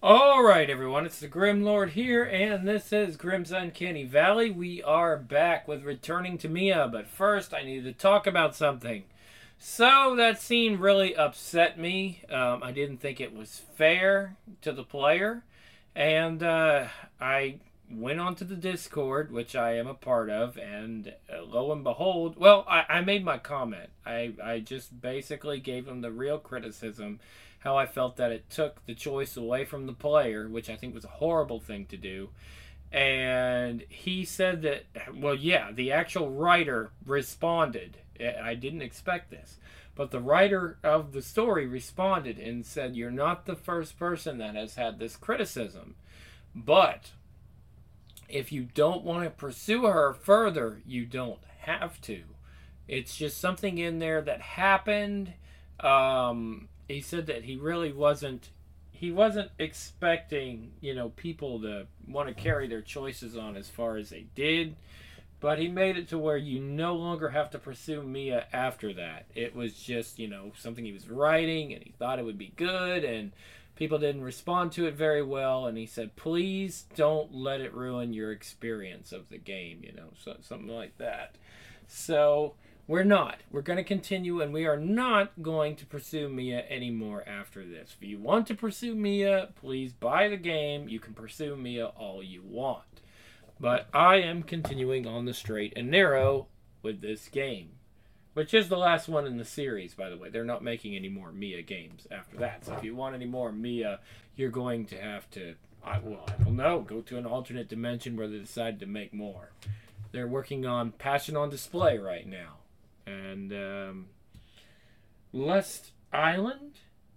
Alright, everyone, it's the Grim Lord here, and this is Grim's Uncanny Valley. We are back with Returning to Mia, but first I need to talk about something. So, that scene really upset me. I didn't think it was fair to the player, and I went onto the Discord, which I am a part of, and lo and behold, I made my comment. I just basically gave him the real criticism, how I felt that it took the choice away from the player, which I think was a horrible thing to do. And he said that, well, yeah, the actual writer responded. I didn't expect this. But the writer of the story responded and said, "You're not the first person that has had this criticism. But if you don't want to pursue her further, you don't have to. It's just something in there that happened." He said that he wasn't expecting, people to want to carry their choices on as far as they did, but he made it to where you no longer have to pursue Mia after that. It was just, something he was writing and he thought it would be good, and people didn't respond to it very well, and he said, "Please don't let it ruin your experience of the game," something like that. So we're not. We're going to continue, and we are not going to pursue Mia anymore after this. If you want to pursue Mia, please buy the game. You can pursue Mia all you want. But I am continuing on the straight and narrow with this game, which is the last one in the series, by the way. They're not making any more Mia games after that. So if you want any more Mia, you're going to have to, I don't know, go to an alternate dimension where they decide to make more. They're working on Passion on Display right now. And Lust Island?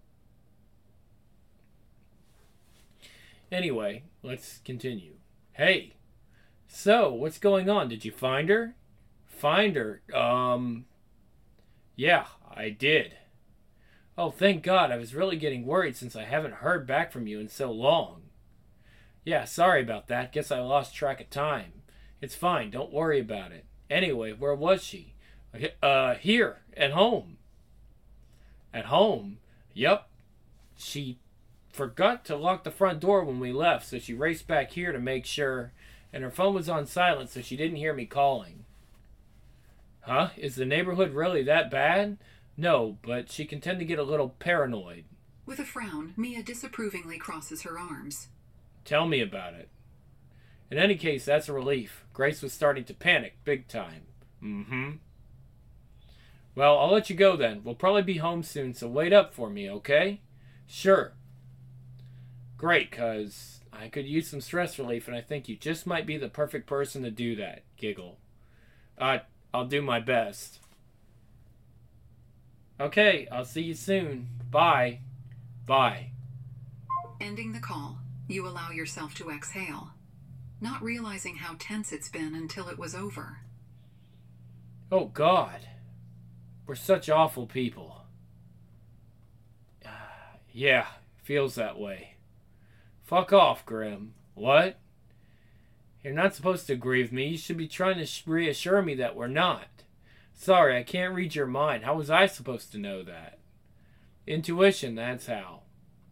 Anyway, let's continue. Hey, so what's going on? Did you find her? Find her? Yeah, I did. Oh, thank God. I was really getting worried since I haven't heard back from you in so long. Yeah, sorry about that. Guess I lost track of time. It's fine. Don't worry about it. Anyway, where was she? Here, at home. At home? Yep. She forgot to lock the front door when we left, so she raced back here to make sure, and her phone was on silent, so she didn't hear me calling. Huh? Is the neighborhood really that bad? No, but she can tend to get a little paranoid. With a frown, Mia disapprovingly crosses her arms. Tell me about it. In any case, that's a relief. Grace was starting to panic, big time. Mm-hmm. Well, I'll let you go then. We'll probably be home soon, so wait up for me, okay? Sure. Great, cuz I could use some stress relief, and I think you just might be the perfect person to do that. Giggle. I'll do my best. Okay, I'll see you soon. Bye. Bye. Ending the call, you allow yourself to exhale, not realizing how tense it's been until it was over. Oh, God. We're such awful people. Yeah, feels that way. Fuck off, Grim. What? You're not supposed to agree with me. You should be trying to reassure me that we're not. Sorry, I can't read your mind. How was I supposed to know that? Intuition, that's how.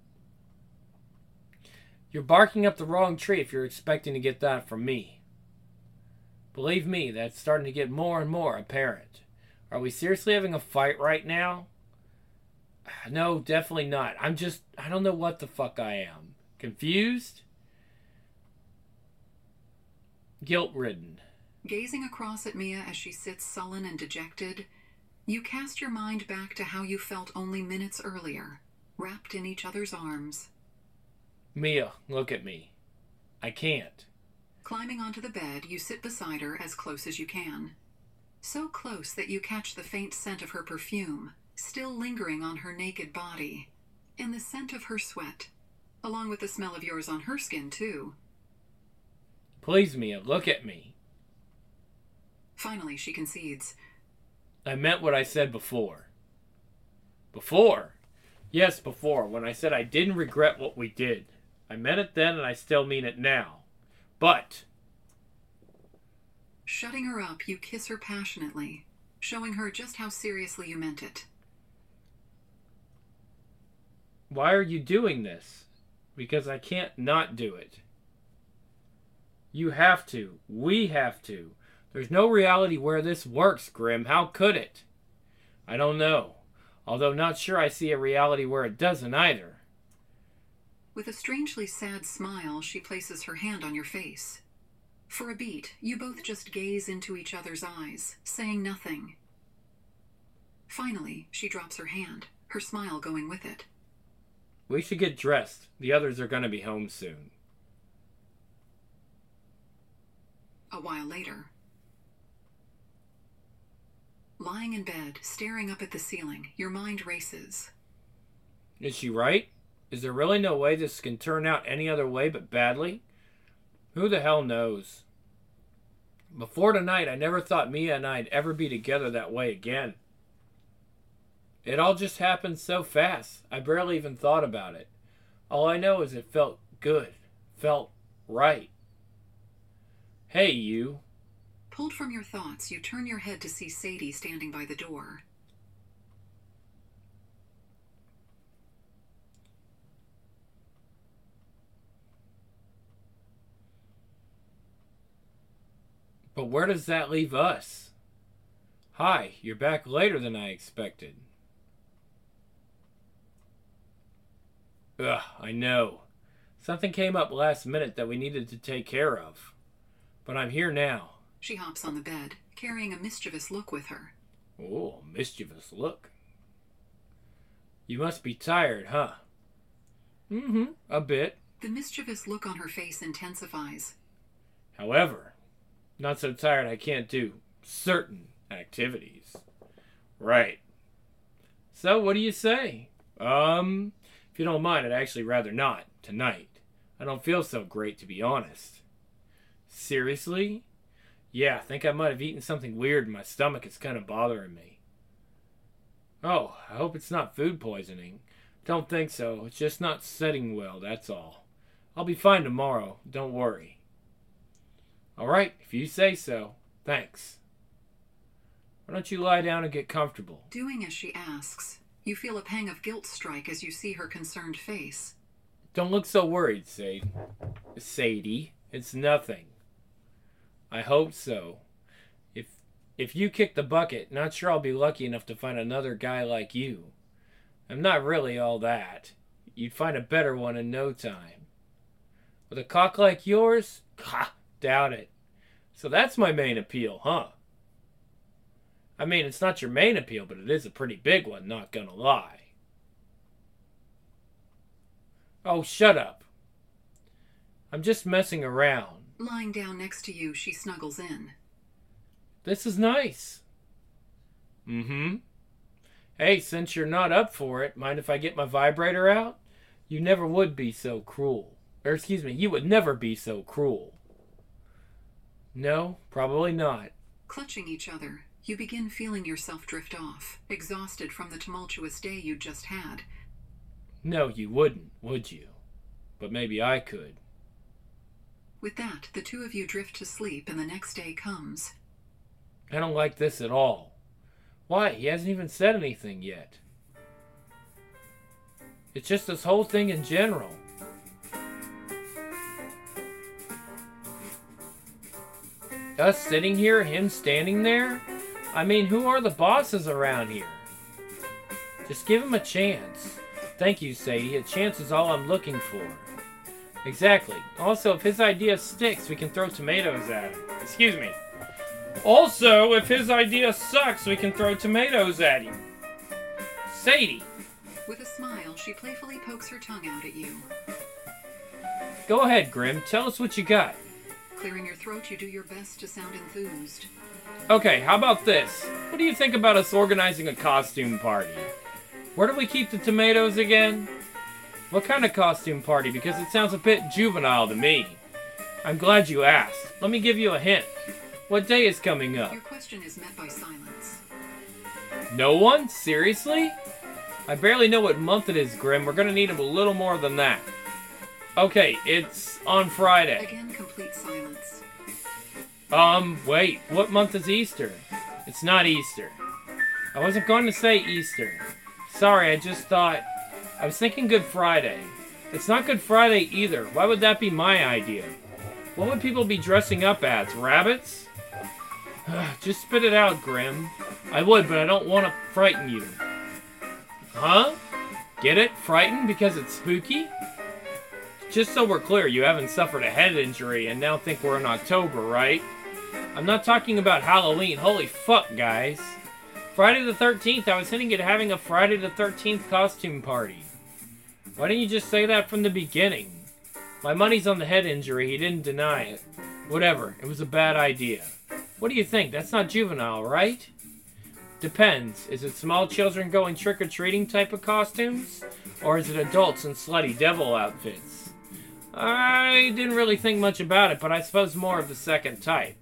You're barking up the wrong tree if you're expecting to get that from me. Believe me, that's starting to get more and more apparent. Are we seriously having a fight right now? No, definitely not. I don't know what the fuck I am. Confused? Guilt-ridden. Gazing across at Mia as she sits sullen and dejected, you cast your mind back to how you felt only minutes earlier, wrapped in each other's arms. Mia, look at me. I can't. Climbing onto the bed, you sit beside her as close as you can. So close that you catch the faint scent of her perfume, still lingering on her naked body, and the scent of her sweat, along with the smell of yours on her skin, too. Please, Mia, look at me. Finally, she concedes. I meant what I said before. Before? Yes, before, when I said I didn't regret what we did. I meant it then, and I still mean it now. But Shutting her up, you kiss her passionately, showing her just how seriously you meant it. Why are you doing this? because I can't not do it. You have to. We have to. There's no reality where this works, Grim. How could it? I don't know. Although not sure I see a reality where it doesn't either. With a strangely sad smile, she places her hand on your face. For a beat, you both just gaze into each other's eyes, saying nothing. Finally, she drops her hand, her smile going with it. We should get dressed. The others are going to be home soon. A while later. Lying in bed, staring up at the ceiling, your mind races. Is she right? Is there really no way this can turn out any other way but badly? Who the hell knows? Before tonight, I never thought Mia and I'd ever be together that way again. It all just happened so fast, I barely even thought about it. All I know is it felt good, felt right. Hey, you. Pulled from your thoughts, you turn your head to see Sadie standing by the door. But where does that leave us? Hi, you're back later than I expected. Ugh, I know. Something came up last minute that we needed to take care of. But I'm here now. She hops on the bed, carrying a mischievous look with her. Oh, mischievous look. You must be tired, huh? Mm-hmm, a bit. The mischievous look on her face intensifies. However, not so tired I can't do certain activities. Right. So, what do you say? If you don't mind, I'd actually rather not, tonight. I don't feel so great, to be honest. Seriously? Yeah, I think I might have eaten something weird and my stomach is kind of bothering me. Oh, I hope it's not food poisoning. Don't think so. It's just not setting well, that's all. I'll be fine tomorrow. Don't worry. All right, if you say so. Thanks. Why don't you lie down and get comfortable? Doing as she asks, you feel a pang of guilt strike as you see her concerned face. Don't look so worried, Sadie. It's nothing. I hope so. If you kick the bucket, not sure I'll be lucky enough to find another guy like you. I'm not really all that. You'd find a better one in no time. With a cock like yours? Ha! Doubt it. So that's my main appeal, huh? I mean, it's not your main appeal, but it is a pretty big one, not gonna lie. Oh, shut up. I'm just messing around. Lying down next to you, she snuggles in. This is nice. Mm-hmm. Hey, since you're not up for it, mind if I get my vibrator out? You never would be so cruel. Or excuse me, you would never be so cruel. No, probably not. Clutching each other, you begin feeling yourself drift off, exhausted from the tumultuous day you'd just had. No, you wouldn't, would you? But maybe I could. With that, the two of you drift to sleep and the next day comes. I don't like this at all. Why? He hasn't even said anything yet. It's just this whole thing in general. Us sitting here, him standing there? I mean, who are the bosses around here? Just give him a chance. Thank you, Sadie. A chance is all I'm looking for. Exactly. Also, if his idea sticks, we can throw tomatoes at him. Excuse me. Also, if his idea sucks, we can throw tomatoes at him. Sadie. With a smile, she playfully pokes her tongue out at you. Go ahead, Grim. Tell us what you got. Clearing your throat, you do your best to sound enthused. Okay, how about this? What do you think about us organizing a costume party? Where do we keep the tomatoes again? What kind of costume party? Because it sounds a bit juvenile to me. I'm glad you asked. Let me give you a hint. What day is coming up? Your question is met by silence. No one? Seriously? I barely know what month it is, Grim. We're gonna need a little more than that. Okay, it's on Friday. Again, complete silence. Wait. What month is Easter? It's not Easter. I wasn't going to say Easter. Sorry, I just thought... I was thinking Good Friday. It's not Good Friday either. Why would that be my idea? What would people be dressing up as? Rabbits? Just spit it out, Grim. I would, but I don't want to frighten you. Huh? Get it? Frightened because it's spooky? Just so we're clear, you haven't suffered a head injury and now think we're in October, right? I'm not talking about Halloween. Holy fuck, guys. Friday the 13th, I was hinting at having a Friday the 13th costume party. Why didn't you just say that from the beginning? My money's on the head injury. He didn't deny it. Whatever. It was a bad idea. What do you think? That's not juvenile, right? Depends. Is it small children going trick-or-treating type of costumes? Or is it adults in slutty devil outfits? I didn't really think much about it, but I suppose more of the second type.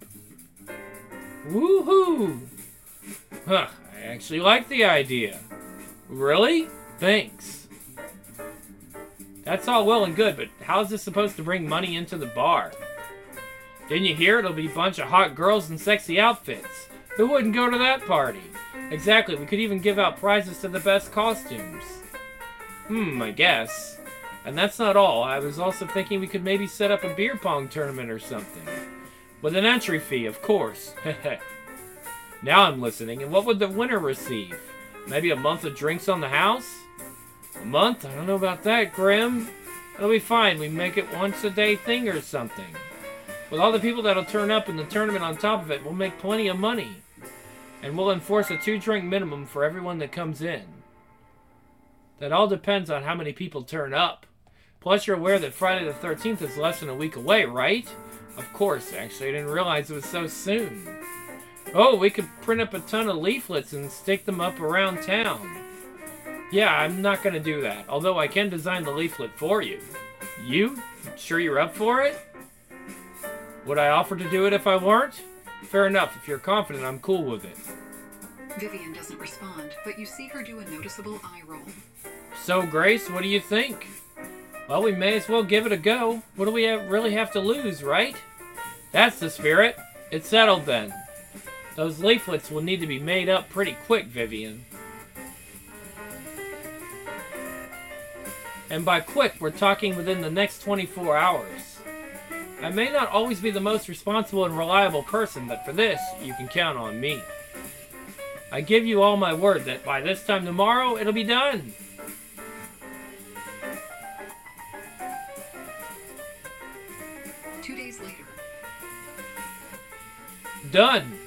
Woohoo! Huh, I actually like the idea. Really? Thanks. That's all well and good, but how is this supposed to bring money into the bar? Didn't you hear? It'll be a bunch of hot girls in sexy outfits. Who wouldn't go to that party? Exactly, we could even give out prizes to the best costumes. I guess. And that's not all. I was also thinking we could maybe set up a beer pong tournament or something. With an entry fee, of course. Now I'm listening. And what would the winner receive? Maybe a month of drinks on the house? A month? I don't know about that, Grim. It'll be fine. We make it once a day thing or something. With all the people that'll turn up in the tournament on top of it, we'll make plenty of money. And we'll enforce a 2-drink minimum for everyone that comes in. That all depends on how many people turn up. Plus, you're aware that Friday the 13th is less than a week away, right? Of course, actually. I didn't realize it was so soon. Oh, we could print up a ton of leaflets and stick them up around town. Yeah, I'm not going to do that. Although I can design the leaflet for you. You? Sure you're up for it? Would I offer to do it if I weren't? Fair enough. If you're confident, I'm cool with it. Vivian doesn't respond, but you see her do a noticeable eye roll. So, Grace, what do you think? Well, we may as well give it a go. What do we really have to lose, right? That's the spirit. It's settled then. Those leaflets will need to be made up pretty quick, Vivian. And by quick, we're talking within the next 24 hours. I may not always be the most responsible and reliable person, but for this, you can count on me. I give you all my word that by this time tomorrow, it'll be done. Done.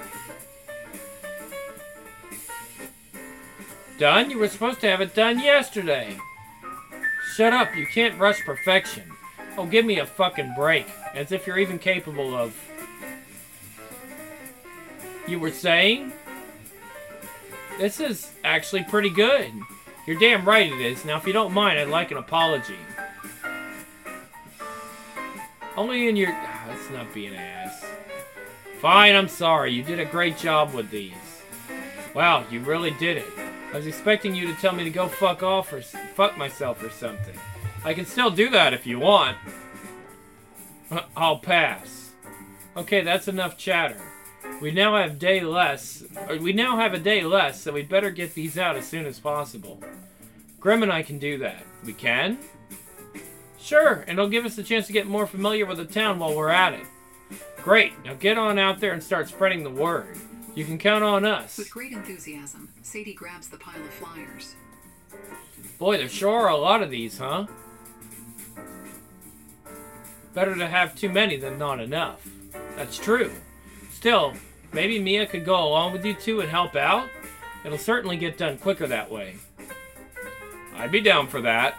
Done? You were supposed to have it done yesterday. Shut up, you can't rush perfection. Oh, give me a fucking break. As if you're even capable of... You were saying? This is actually pretty good. You're damn right it is. Now, if you don't mind, I'd like an apology. Only in your... let's not be an ass. Fine, I'm sorry. You did a great job with these. Wow, you really did it. I was expecting you to tell me to go fuck off or fuck myself or something. I can still do that if you want. I'll pass. Okay, that's enough chatter. We now have a day less, so we'd better get these out as soon as possible. Grim and I can do that. We can? Sure, and it'll give us a chance to get more familiar with the town while we're at it. Great, now get on out there and start spreading the word. You can count on us. With great enthusiasm, Sadie grabs the pile of flyers. Boy, there sure are a lot of these, huh? Better to have too many than not enough. That's true. Still, maybe Mia could go along with you two and help out? It'll certainly get done quicker that way. I'd be down for that.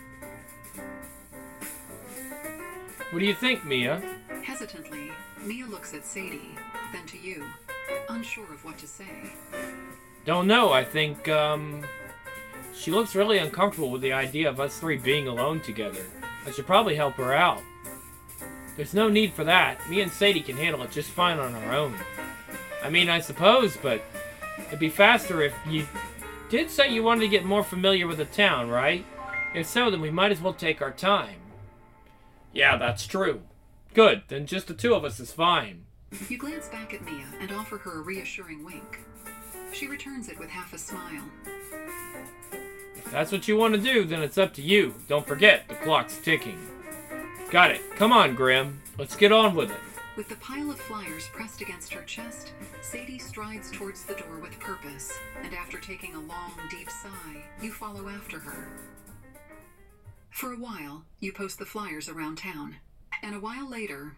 What do you think, Mia? Hesitantly, Mia looks at Sadie, then to you, unsure of what to say. Don't know, I think, she looks really uncomfortable with the idea of us three being alone together. I should probably help her out. There's no need for that. Me and Sadie can handle it just fine on our own. I mean, I suppose, but it'd be faster if you did say you wanted to get more familiar with the town, right? If so, then we might as well take our time. Yeah, that's true. Good, then just the two of us is fine. You glance back at Mia and offer her a reassuring wink. She returns it with half a smile. If that's what you want to do, then it's up to you. Don't forget, the clock's ticking. Got it. Come on, Grim. Let's get on with it. With the pile of flyers pressed against her chest, Sadie strides towards the door with purpose, and after taking a long, deep sigh, you follow after her. For a while, you post the flyers around town, and a while later...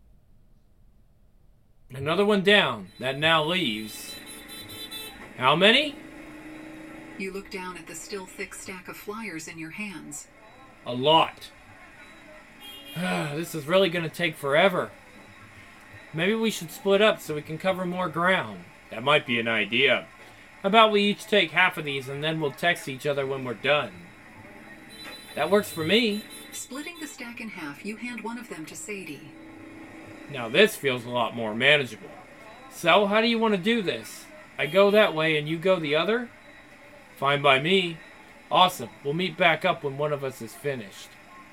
Another one down. That now leaves... How many? You look down at the still thick stack of flyers in your hands. A lot. This is really going to take forever. Maybe we should split up so we can cover more ground. That might be an idea. How about we each take half of these and then we'll text each other when we're done? That works for me. Splitting the stack in half, you hand one of them to Sadie. Now this feels a lot more manageable. So, how do you want to do this? I go that way and you go the other? Fine by me. Awesome. We'll meet back up when one of us is finished.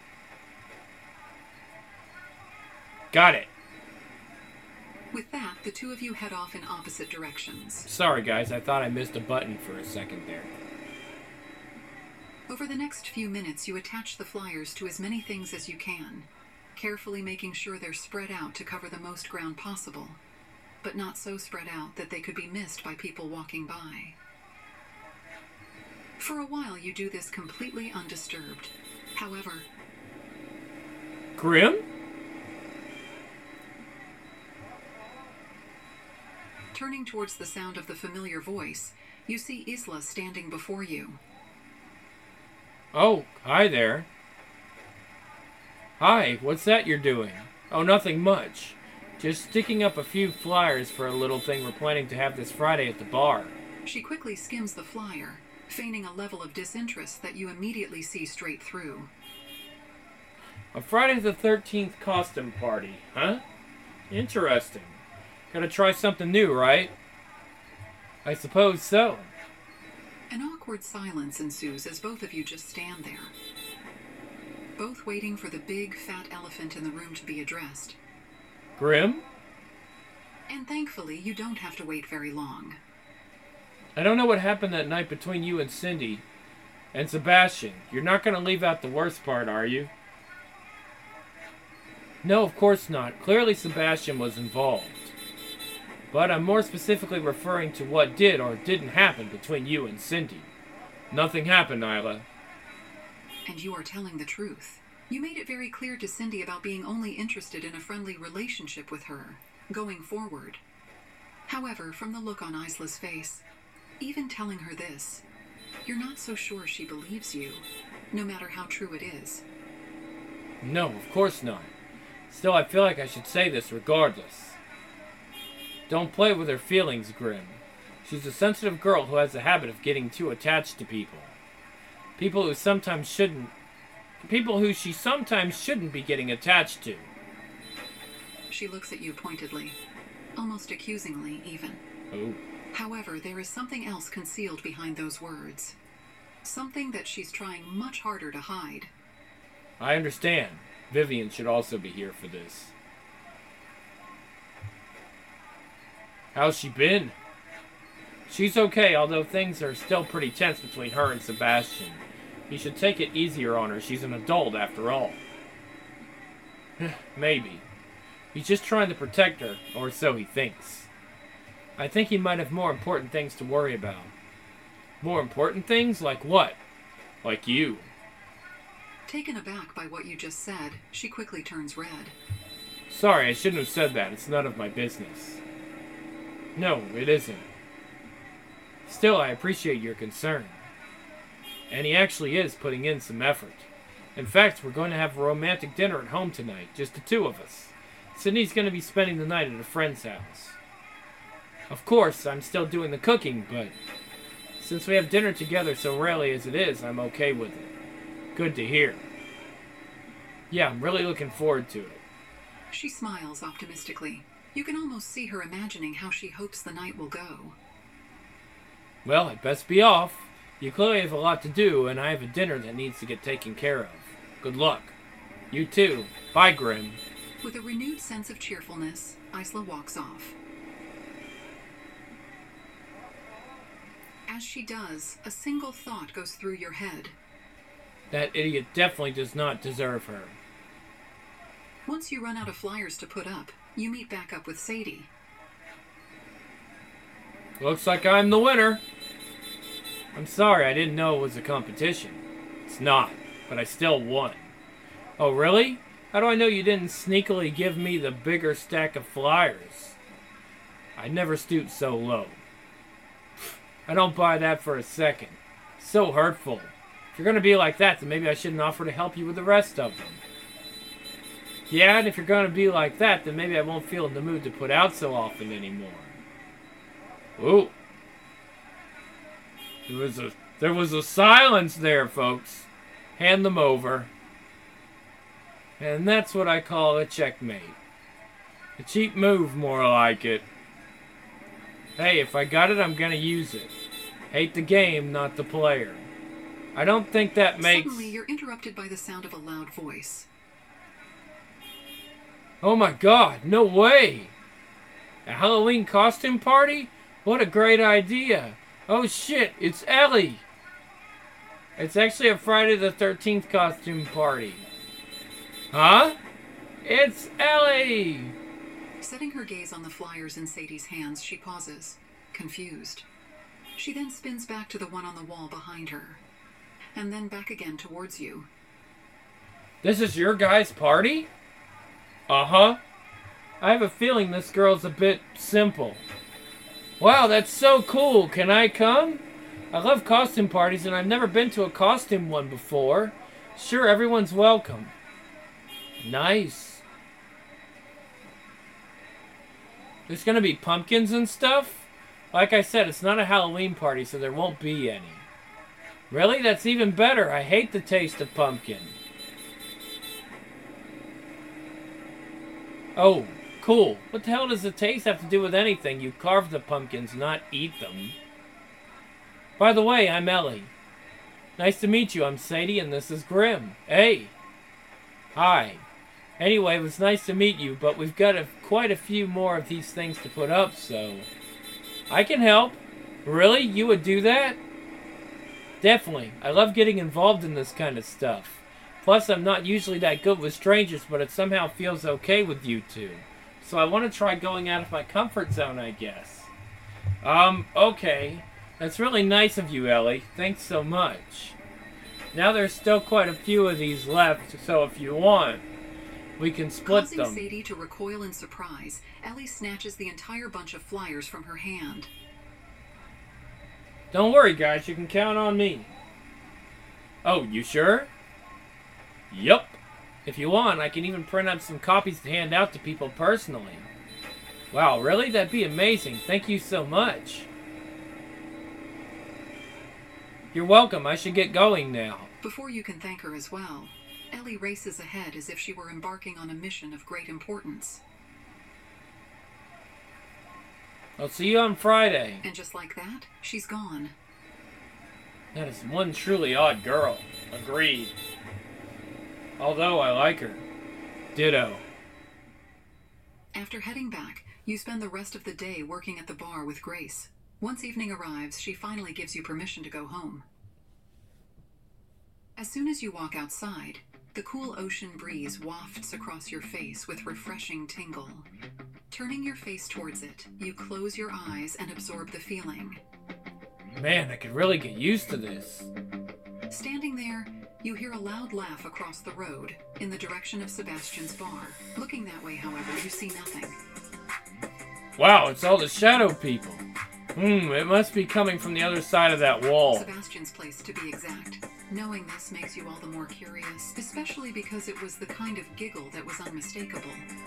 Got it. With that, the two of you head off in opposite directions. Sorry guys, I thought I missed a button for a second there. Over the next few minutes, you attach the flyers to as many things as you can, carefully making sure they're spread out to cover the most ground possible, but not so spread out that they could be missed by people walking by. For a while, you do this completely undisturbed. However... Grim? Turning towards the sound of the familiar voice, you see Isla standing before you. Oh, hi there. Hi, what's that you're doing? Oh, nothing much. Just sticking up a few flyers for a little thing we're planning to have this Friday at the bar. She quickly skims the flyer, feigning a level of disinterest that you immediately see straight through. A Friday the 13th costume party, huh? Interesting. Gotta try something new, right? I suppose so. An awkward silence ensues as both of you just stand there, both waiting for the big, fat elephant in the room to be addressed. Grim? And thankfully, you don't have to wait very long. I don't know what happened that night between you and Cindy. And Sebastian. You're not gonna leave out the worst part, are you? No, of course not. Clearly Sebastian was involved. But I'm more specifically referring to what did or didn't happen between you and Cindy. Nothing happened, Isla. And you are telling the truth. You made it very clear to Cindy about being only interested in a friendly relationship with her, going forward. However, from the look on Isla's face, even telling her this, you're not so sure she believes you, no matter how true it is. No, of course not. Still, I feel like I should say this regardless. Don't play with her feelings, Grim. She's a sensitive girl who has a habit of getting too attached to people. People who she sometimes shouldn't be getting attached to. She looks at you pointedly, almost accusingly even. Oh. However, there is something else concealed behind those words. Something that she's trying much harder to hide. I understand. Vivian should also be here for this. How's she been? She's okay, although things are still pretty tense between her and Sebastian. You should take it easier on her. She's an adult after all. Maybe. He's just trying to protect her, or so he thinks. I think he might have more important things to worry about. More important things? Like what? Like you. Taken aback by what you just said, she quickly turns red. Sorry, I shouldn't have said that. It's none of my business. No, it isn't. Still, I appreciate your concern. And he actually is putting in some effort. In fact, we're going to have a romantic dinner at home tonight, just the two of us. Sydney's going to be spending the night at a friend's house. Of course, I'm still doing the cooking, but since we have dinner together so rarely as it is, I'm okay with it. Good to hear. Yeah, I'm really looking forward to it. She smiles optimistically. You can almost see her imagining how she hopes the night will go. Well, I'd best be off. You clearly have a lot to do, and I have a dinner that needs to get taken care of. Good luck. You too. Bye, Grim. With a renewed sense of cheerfulness, Isla walks off. As As she does, a single thought goes through your head. That idiot definitely does not deserve her. Once you run out of flyers to put up, you meet back up with Sadie. Looks like I'm the winner. I'm sorry, I didn't know it was a competition. It's not, but I still won. Oh, really? How do I know you didn't sneakily give me the bigger stack of flyers? I never stooped so low. I don't buy that for a second. So hurtful. If you're going to be like that, then maybe I shouldn't offer to help you with the rest of them. Yeah, and if you're going to be like that, then maybe I won't feel in the mood to put out so often anymore. Ooh. There was a silence there, folks. Hand them over. And that's what I call a checkmate. A cheap move, more like it. Hey, if I got it, I'm gonna use it. Hate the game, not the player. I don't think that makes... Suddenly, you're interrupted by the sound of a loud voice. Oh my god, no way! A Halloween costume party? What a great idea! Oh shit, it's Ellie! It's actually a Friday the 13th costume party. Huh? It's Ellie! Setting her gaze on the flyers in Sadie's hands, she pauses, confused. She then spins back to the one on the wall behind her, and then back again towards you. This is your guys' party? Uh-huh. I have a feeling this girl's a bit simple. Wow, that's so cool. Can I come? I love costume parties, and I've never been to a costume one before. Sure, everyone's welcome. Nice. There's gonna be pumpkins and stuff? Like I said, it's not a Halloween party, so there won't be any. Really? That's even better. I hate the taste of pumpkin. Oh, cool. What the hell does the taste have to do with anything? You carve the pumpkins, not eat them. By the way, I'm Ellie. Nice to meet you. I'm Sadie, and this is Grim. Hey. Hi. Anyway, it was nice to meet you, but we've got quite a few more of these things to put up, so... I can help. Really? You would do that? Definitely. I love getting involved in this kind of stuff. Plus, I'm not usually that good with strangers, but it somehow feels okay with you two. So I want to try going out of my comfort zone, I guess. Okay. That's really nice of you, Ellie. Thanks so much. Now there's still quite a few of these left, so if you want, we can split them. Causing Sadie to recoil in surprise, Ellie snatches the entire bunch of flyers from her hand. Don't worry, guys. You can count on me. Oh, you sure? Yup. If you want, I can even print up some copies to hand out to people personally. Wow, really? That'd be amazing. Thank you so much. You're welcome. I should get going now. Before you can thank her as well, Ellie races ahead as if she were embarking on a mission of great importance. I'll see you on Friday. And just like that, she's gone. That is one truly odd girl. Agreed. Although I like her. Ditto. After heading back, you spend the rest of the day working at the bar with Grace. Once evening arrives, she finally gives you permission to go home. As soon as you walk outside, the cool ocean breeze wafts across your face with refreshing tingle. Turning your face towards it, you close your eyes and absorb the feeling. Man, I could really get used to this. Standing there, you hear a loud laugh across the road, in the direction of Sebastian's bar. Looking that way, however, you see nothing. Wow, it's all the shadow people. It must be coming from the other side of that wall. Sebastian's place, to be exact. Knowing this makes you all the more curious, especially because it was the kind of giggle that was unmistakable.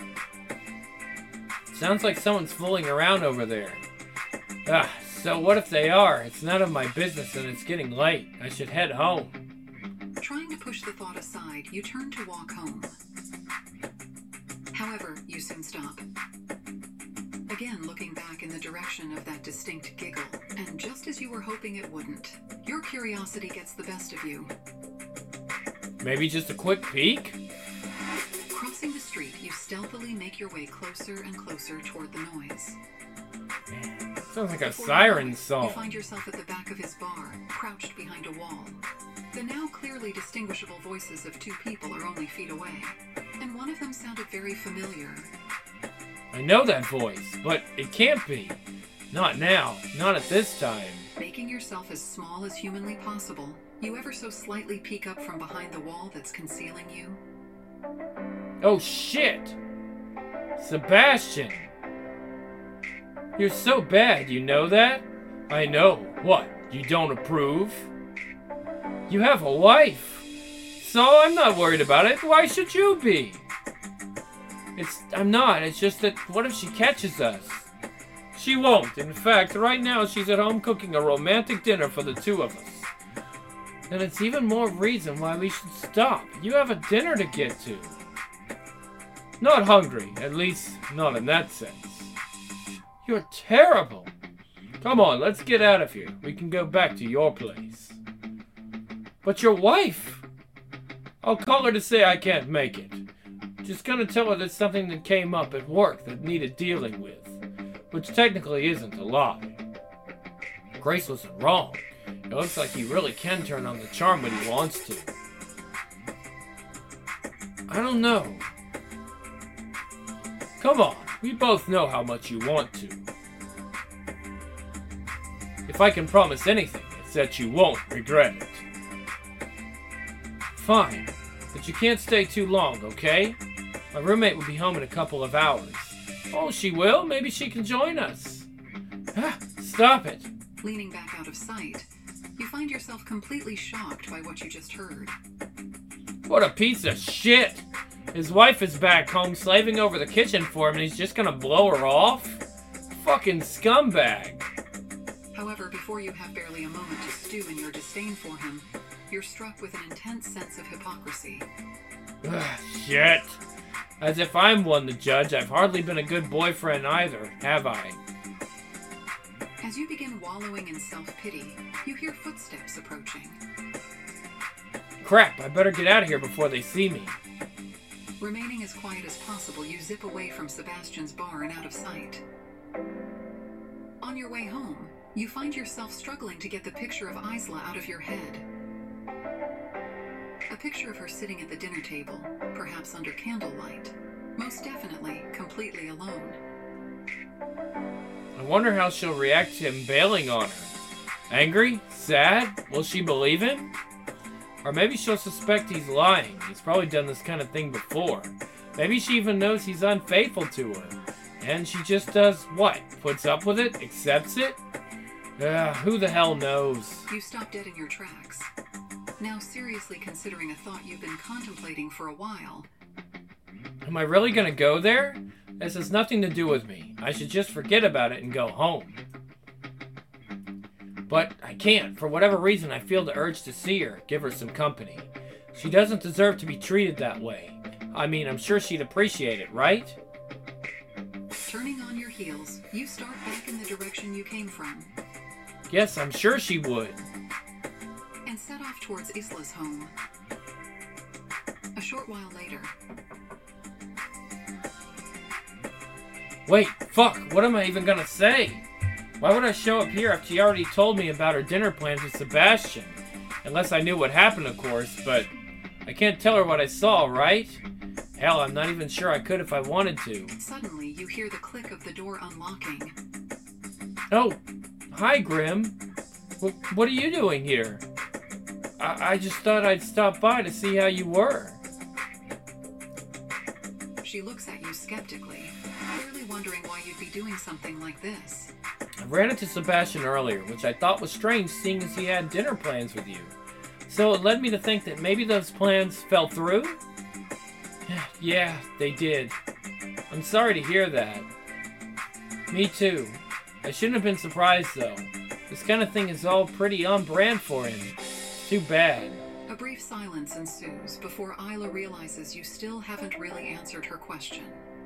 Sounds like someone's fooling around over there. So what if they are? It's none of my business and it's getting late. I should head home. Trying to push the thought aside, you turn to walk home. However, you soon stop. Again, looking back in the direction of that distinct giggle, and just as you were hoping it wouldn't, your curiosity gets the best of you. Maybe just a quick peek? Crossing the street, you stealthily make your way closer and closer toward the noise. Man, Sounds like a Before you siren know it, song. You find yourself at the back of his bar, crouched behind a wall. The now clearly distinguishable voices of two people are only feet away, and one of them sounded very familiar. I know that voice, but it can't be. Not now. Not at this time. Making yourself as small as humanly possible, you ever so slightly peek up from behind the wall that's concealing you. Oh shit! Sebastian! You're so bad, you know that? I know. What? You don't approve? You have a wife. So I'm not worried about it. Why should you be? I'm not. It's just that what if she catches us? She won't. In fact, right now she's at home cooking a romantic dinner for the two of us. And it's even more reason why we should stop. You have a dinner to get to. Not hungry. At least, not in that sense. You're terrible. Come on, let's get out of here. We can go back to your place. But your wife? I'll call her to say I can't make it. Just gonna tell her there's something that came up at work that needed dealing with. Which technically isn't a lie. Grace wasn't wrong. It looks like he really can turn on the charm when he wants to. I don't know. Come on, we both know how much you want to. If I can promise anything, it's that you won't regret it. Fine, but you can't stay too long, okay? My roommate will be home in a couple of hours. Oh, she will? Maybe she can join us. Stop it. Leaning back out of sight, you find yourself completely shocked by what you just heard. What a piece of shit! His wife is back home slaving over the kitchen for him and he's just gonna blow her off? Fucking scumbag. However, before you have barely a moment to stew in your disdain for him, you're struck with an intense sense of hypocrisy. Shit. As if I'm one to judge, I've hardly been a good boyfriend either, have I? As you begin wallowing in self-pity, you hear footsteps approaching. Crap, I better get out of here before they see me. Remaining as quiet as possible, you zip away from Sebastian's bar and out of sight. On your way home, you find yourself struggling to get the picture of Isla out of your head. A picture of her sitting at the dinner table, perhaps under candlelight. Most definitely, completely alone. I wonder how she'll react to him bailing on her. Angry? Sad? Will she believe him? Or maybe she'll suspect he's lying. He's probably done this kind of thing before. Maybe she even knows he's unfaithful to her. And she just does what? Puts up with it? Accepts it? Who the hell knows? You stop dead in your tracks. Now seriously considering a thought you've been contemplating for a while. Am I really gonna go there? This has nothing to do with me. I should just forget about it and go home. But I can't. For whatever reason, I feel the urge to see her, give her some company. She doesn't deserve to be treated that way. I mean, I'm sure she'd appreciate it, right? Turning on your heels, you start back in the direction you came from. Yes, I'm sure she would. And set off towards Isla's home. A short while later. Wait, fuck, what am I even gonna say? Why would I show up here after she already told me about her dinner plans with Sebastian? Unless I knew what happened, of course, but I can't tell her what I saw, right? Hell, I'm not even sure I could if I wanted to. Suddenly, you hear the click of the door unlocking. Oh, hi, Grim. What are you doing here? I just thought I'd stop by to see how you were. She looks at you skeptically, clearly wondering why you'd be doing something like this. I ran into Sebastian earlier, which I thought was strange seeing as he had dinner plans with you. So it led me to think that maybe those plans fell through? Yeah, they did. I'm sorry to hear that. Me too. I shouldn't have been surprised though. This kind of thing is all pretty on brand for him. Too bad. A brief silence ensues before Isla realizes you still haven't really answered her question.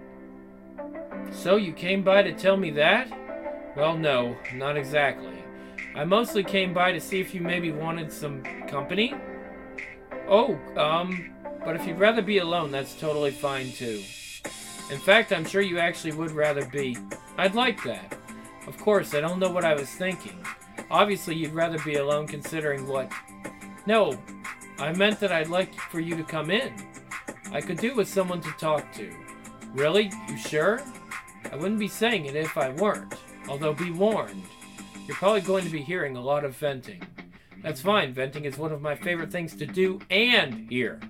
So you came by to tell me that? Well, no, not exactly. I mostly came by to see if you maybe wanted some company. Oh, but if you'd rather be alone, that's totally fine too. In fact, I'm sure you actually would rather be. I'd like that. Of course, I don't know what I was thinking. Obviously, you'd rather be alone considering what... No, I meant that I'd like for you to come in. I could do with someone to talk to. Really? You sure? I wouldn't be saying it if I weren't. Although be warned, you're probably going to be hearing a lot of venting. That's fine. Venting is one of my favorite things to do and hear.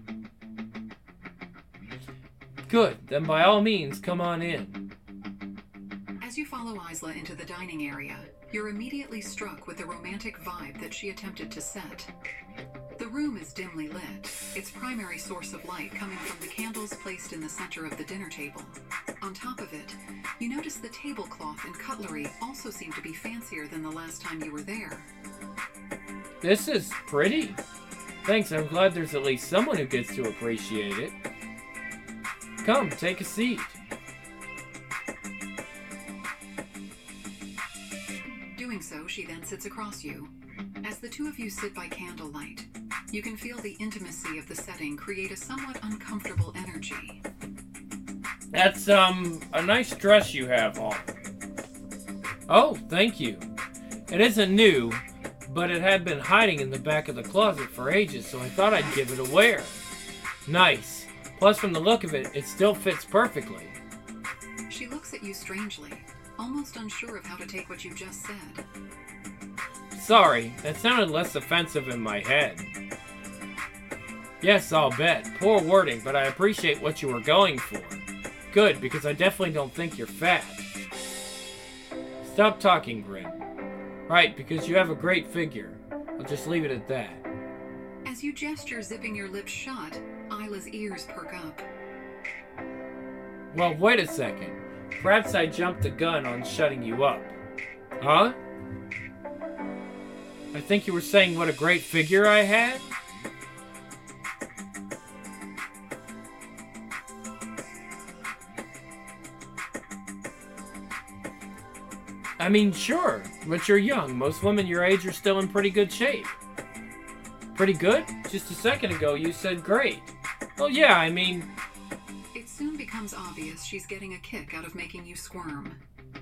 Good. Then by all means, come on in. As you follow Isla into the dining area, you're immediately struck with the romantic vibe that she attempted to set. The room is dimly lit, its primary source of light coming from the candles placed in the center of the dinner table. On top of it, you notice the tablecloth and cutlery also seem to be fancier than the last time you were there. This is pretty. Thanks, I'm glad there's at least someone who gets to appreciate it. Come, take a seat. Doing so, she then sits across you. As the two of you sit by candlelight, you can feel the intimacy of the setting create a somewhat uncomfortable energy. That's, a nice dress you have on. Oh, thank you. It isn't new, but it had been hiding in the back of the closet for ages, so I thought I'd give it a wear. Nice. Plus, from the look of it, it still fits perfectly. She looks at you strangely, almost unsure of how to take what you just said. Sorry, that sounded less offensive in my head. Yes, I'll bet. Poor wording, but I appreciate what you were going for. Good, because I definitely don't think you're fat. Stop talking, Grim. Right, because you have a great figure. I'll just leave it at that. As you gesture zipping your lips shut, Isla's ears perk up. Well, wait a second. Perhaps I jumped the gun on shutting you up. Huh? I think you were saying what a great figure I had? I mean, sure, but you're young. Most women your age are still in pretty good shape. Pretty good? Just a second ago you said great. Well, yeah, I mean... It soon becomes obvious she's getting a kick out of making you squirm.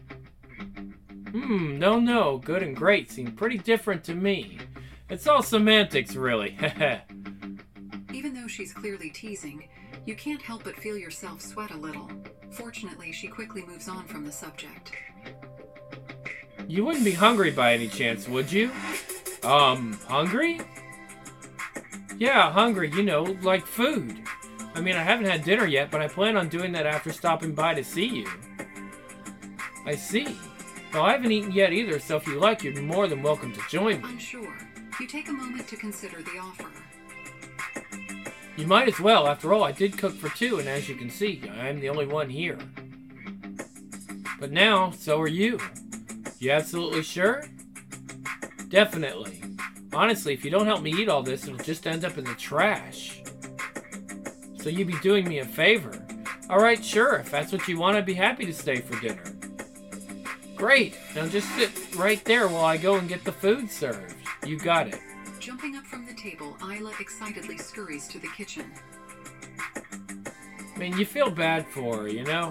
No, good and great seem pretty different to me. It's all semantics, really. Heh. Even though she's clearly teasing, you can't help but feel yourself sweat a little. Fortunately, she quickly moves on from the subject. You wouldn't be hungry by any chance, would you? Hungry? Yeah, hungry, like food. I mean, I haven't had dinner yet, but I plan on doing that after stopping by to see you. I see. Well, I haven't eaten yet either, so if you like, you're more than welcome to join me. Unsure, you take a moment to consider the offer. You might as well. After all, I did cook for two, and as you can see, I'm the only one here. But now, so are you. You absolutely sure? Definitely. Honestly, if you don't help me eat all this, it'll just end up in the trash. So you'd be doing me a favor. Alright, sure. If that's what you want, I'd be happy to stay for dinner. Great. Now just sit right there while I go and get the food served. You got it. Jumping up from the table, Isla excitedly scurries to the kitchen. I mean, you feel bad for her, you know?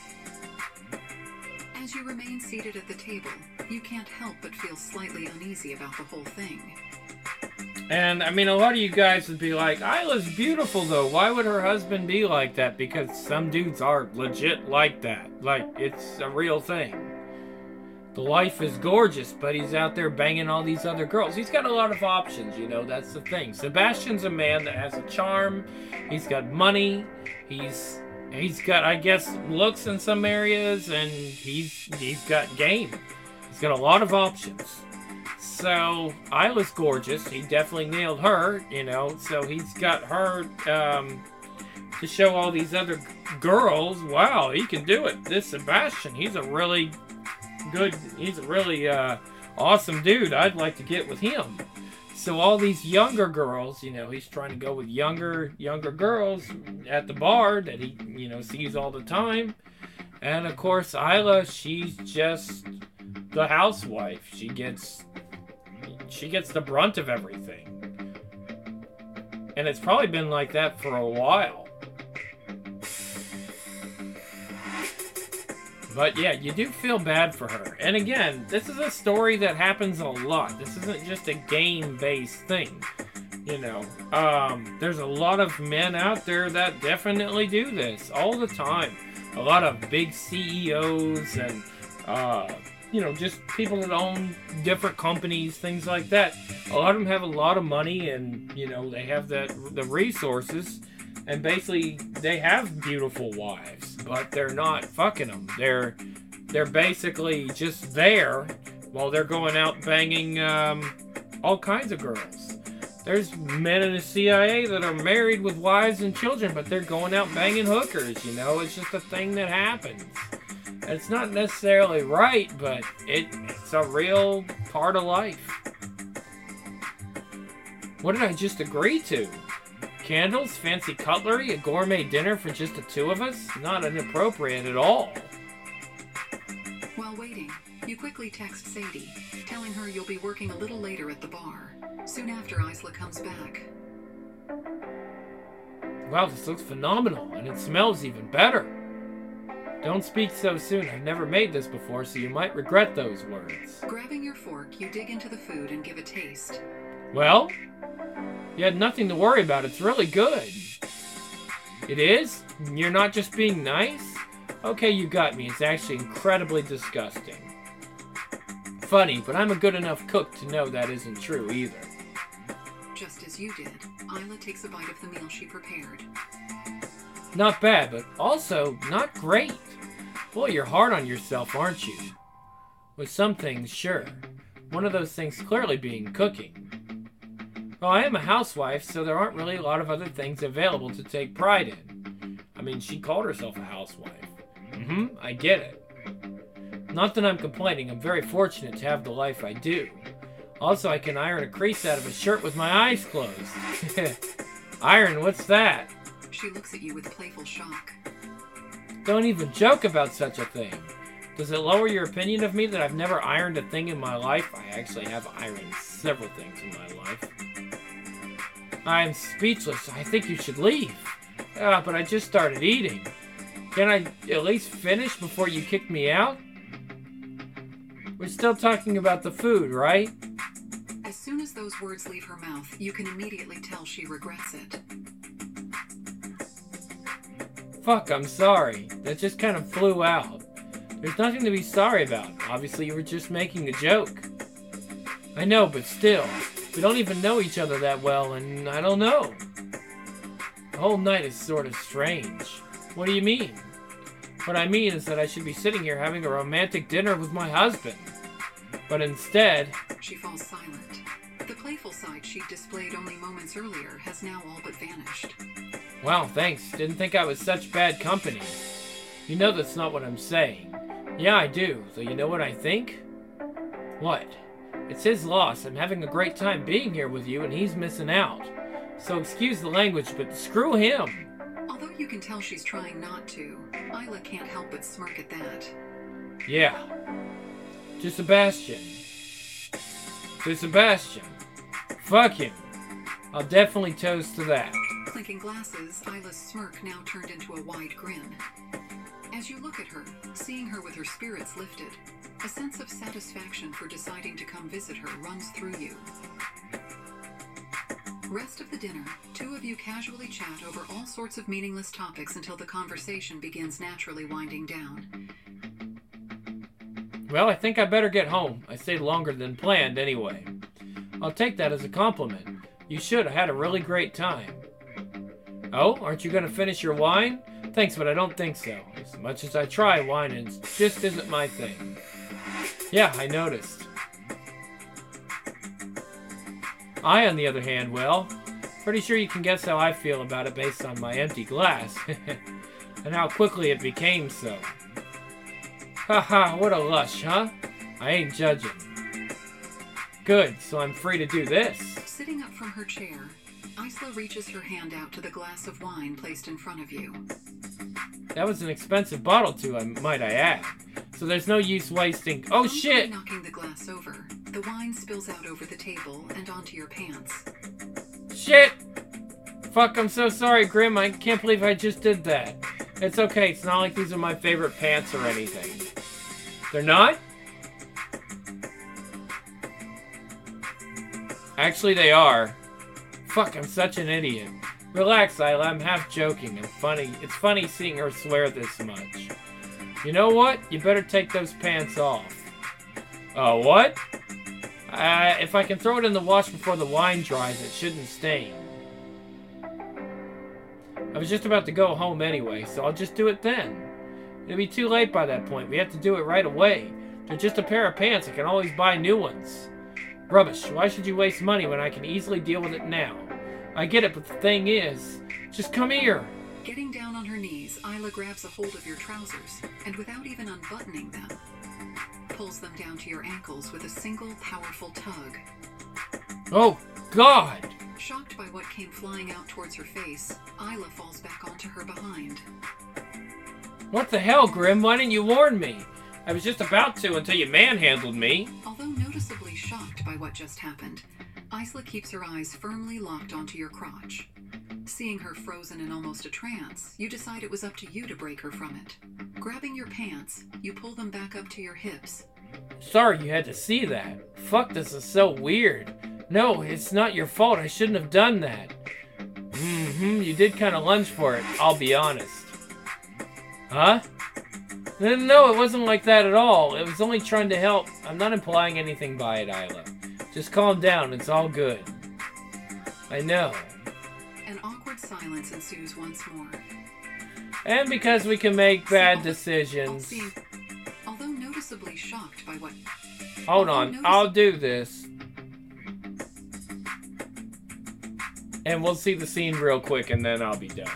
As you remain seated at the table, you can't help but feel slightly uneasy about the whole thing. And, I mean, a lot of you guys would be like, Isla's beautiful, though. Why would her husband be like that? Because some dudes are legit like that. Like, it's a real thing. The wife is gorgeous, but he's out there banging all these other girls. He's got a lot of options, that's the thing. Sebastian's a man that has a charm. He's got money. He's got, I guess, looks in some areas, and he's got game. He's got a lot of options. So, Isla's gorgeous. He definitely nailed her, so he's got her to show all these other girls, wow, he can do it. This Sebastian, he's a really awesome dude. I'd like to get with him. So all these younger girls, he's trying to go with younger girls at the bar that he, sees all the time. And of course, Isla, she's just the housewife. She gets the brunt of everything. And it's probably been like that for a while. But yeah, you do feel bad for her. And again, this is a story that happens a lot. This isn't just a game-based thing. You know, there's a lot of men out there that definitely do this all the time. A lot of big CEOs and, you know, just people that own different companies, things like that. A lot of them have a lot of money and, you know, they have the resources. And basically, they have beautiful wives, but they're not fucking them. They're basically just there while they're going out banging all kinds of girls. There's men in the CIA that are married with wives and children, but they're going out banging hookers, you know? It's just a thing that happens. It's not necessarily right, but it's a real part of life. What did I just agree to? Candles, fancy cutlery, a gourmet dinner for just the two of us? Not inappropriate at all. While waiting, you quickly text Sadie, telling her you'll be working a little later at the bar, soon after Isla comes back. Wow, this looks phenomenal, and it smells even better. Don't speak so soon. I've never made this before, so you might regret those words. Grabbing your fork, you dig into the food and give a taste. Well, you had nothing to worry about. It's really good. It is? You're not just being nice? Okay, you got me. It's actually incredibly disgusting. Funny, but I'm a good enough cook to know that isn't true either. Just as you did, Isla takes a bite of the meal she prepared. Not bad, but also not great. Boy, you're hard on yourself, aren't you? With some things, sure. One of those things clearly being cooking. Well, I am a housewife, so there aren't really a lot of other things available to take pride in. I mean, she called herself a housewife. I get it. Not that I'm complaining, I'm very fortunate to have the life I do. Also, I can iron a crease out of a shirt with my eyes closed. Iron, what's that? She looks at you with playful shock. Don't even joke about such a thing. Does it lower your opinion of me that I've never ironed a thing in my life? I actually have ironed several things in my life. I'm speechless. I think you should leave. But I just started eating. Can I at least finish before you kick me out? We're still talking about the food, right? As soon as those words leave her mouth, you can immediately tell she regrets it. Fuck, I'm sorry. That just kind of flew out. There's nothing to be sorry about. Obviously, you were just making a joke. I know, but still. We don't even know each other that well, and I don't know. The whole night is sort of strange. What do you mean? What I mean is that I should be sitting here having a romantic dinner with my husband. But instead... She falls silent. The playful side she'd displayed only moments earlier has now all but vanished. Wow, thanks. Didn't think I was such bad company. You know that's not what I'm saying. Yeah, I do. So you know what I think? What? It's his loss. I'm having a great time being here with you, and he's missing out. So excuse the language, but screw him. Although you can tell she's trying not to, Isla can't help but smirk at that. Yeah. To Sebastian. To Sebastian. Fuck him. I'll definitely toast to that. Clinking glasses, Isla's smirk now turned into a wide grin. As you look at her, seeing her with her spirits lifted, a sense of satisfaction for deciding to come visit her runs through you. Rest of the dinner, two of you casually chat over all sorts of meaningless topics until the conversation begins naturally winding down. Well, I think I better get home. I stayed longer than planned anyway. I'll take that as a compliment. You should have had a really great time. Oh, aren't you going to finish your wine? Thanks, but I don't think so. As much as I try, wine just isn't my thing. Yeah, I noticed. I, on the other hand, well, pretty sure you can guess how I feel about it based on my empty glass. And how quickly it became so. Haha, what a lush, huh? I ain't judging. Good, so I'm free to do this. Sitting up from her chair, Isla reaches her hand out to the glass of wine placed in front of you. That was an expensive bottle too, might I add. So there's no use wasting... Oh shit! Knocking the glass over, the wine spills out over the table and onto your pants. Shit! Fuck, I'm so sorry, Grim. I can't believe I just did that. It's okay. It's not like these are my favorite pants or anything. They're not? Actually, they are. Fuck, I'm such an idiot. Relax, Isla. I'm half joking. It's funny seeing her swear this much. You know what? You better take those pants off. What? If I can throw it in the wash before the wine dries, it shouldn't stain. I was just about to go home anyway, so I'll just do it then. It'll be too late by that point. We have to do it right away. They're just a pair of pants. I can always buy new ones. Rubbish. Why should you waste money when I can easily deal with it now? I get it, but the thing is, just come here. Getting down on her knees, Isla grabs a hold of your trousers, and without even unbuttoning them, pulls them down to your ankles with a single powerful tug. Oh, God! Shocked by what came flying out towards her face, Isla falls back onto her behind. What the hell, Grim? Why didn't you warn me? I was just about to until you manhandled me. Although noticeably shocked by what just happened, Isla keeps her eyes firmly locked onto your crotch. Seeing her frozen in almost a trance, you decide it was up to you to break her from it. Grabbing your pants, you pull them back up to your hips. Sorry you had to see that. Fuck, this is so weird. No, it's not your fault. I shouldn't have done that. You did kind of lunge for it, I'll be honest. Huh? No, it wasn't like that at all. It was only trying to help. I'm not implying anything by it, Isla. Just calm down. It's all good. I know. An awkward silence ensues once more. And because we can make bad decisions. Although noticeably shocked by what... Hold on. I'll do this. And we'll see the scene real quick and then I'll be done.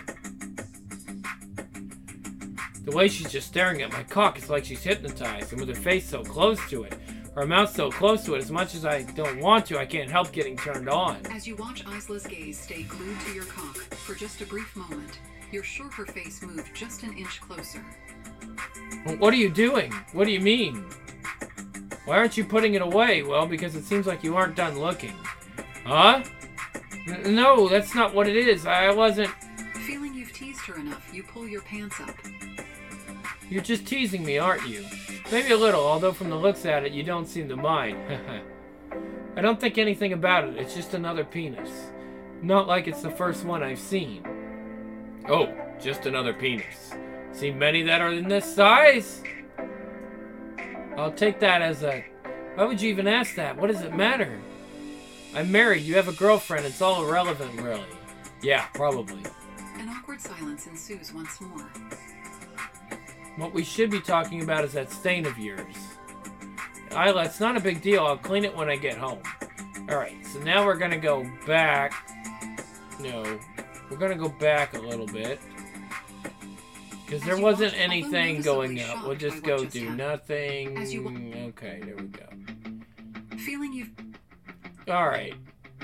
The way she's just staring at my cock is like she's hypnotized, and with her face so close to it, her mouth so close to it, as much as I don't want to, I can't help getting turned on. As you watch Isla's gaze stay glued to your cock for just a brief moment, you're sure her face moved just an inch closer. What are you doing? What do you mean? Why aren't you putting it away? Well, because it seems like you aren't done looking. Huh? No, that's not what it is. I wasn't... Feeling you've teased her enough, you pull your pants up. You're just teasing me, aren't you? Maybe a little, although from the looks at it, you don't seem to mind. I don't think anything about it. It's just another penis. Not like it's the first one I've seen. Oh, just another penis. Seen many that are in this size? I'll take that as a... Why would you even ask that? What does it matter? I'm married. You have a girlfriend. It's all irrelevant, really. Yeah, probably. An awkward silence ensues once more. What we should be talking about is that stain of yours. Isla, it's not a big deal. I'll clean it when I get home. Alright, so now we're gonna go back. No. We're gonna go back a little bit. Because there wasn't anything going up. We'll just go do nothing. Okay, there we go. Feeling you've... Alright.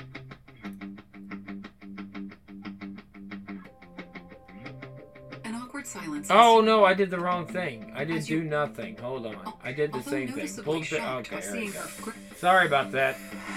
Silence. Oh no, I did the wrong thing. I did do nothing. Hold on. I did the same thing. Okay, there we go. Sorry about that.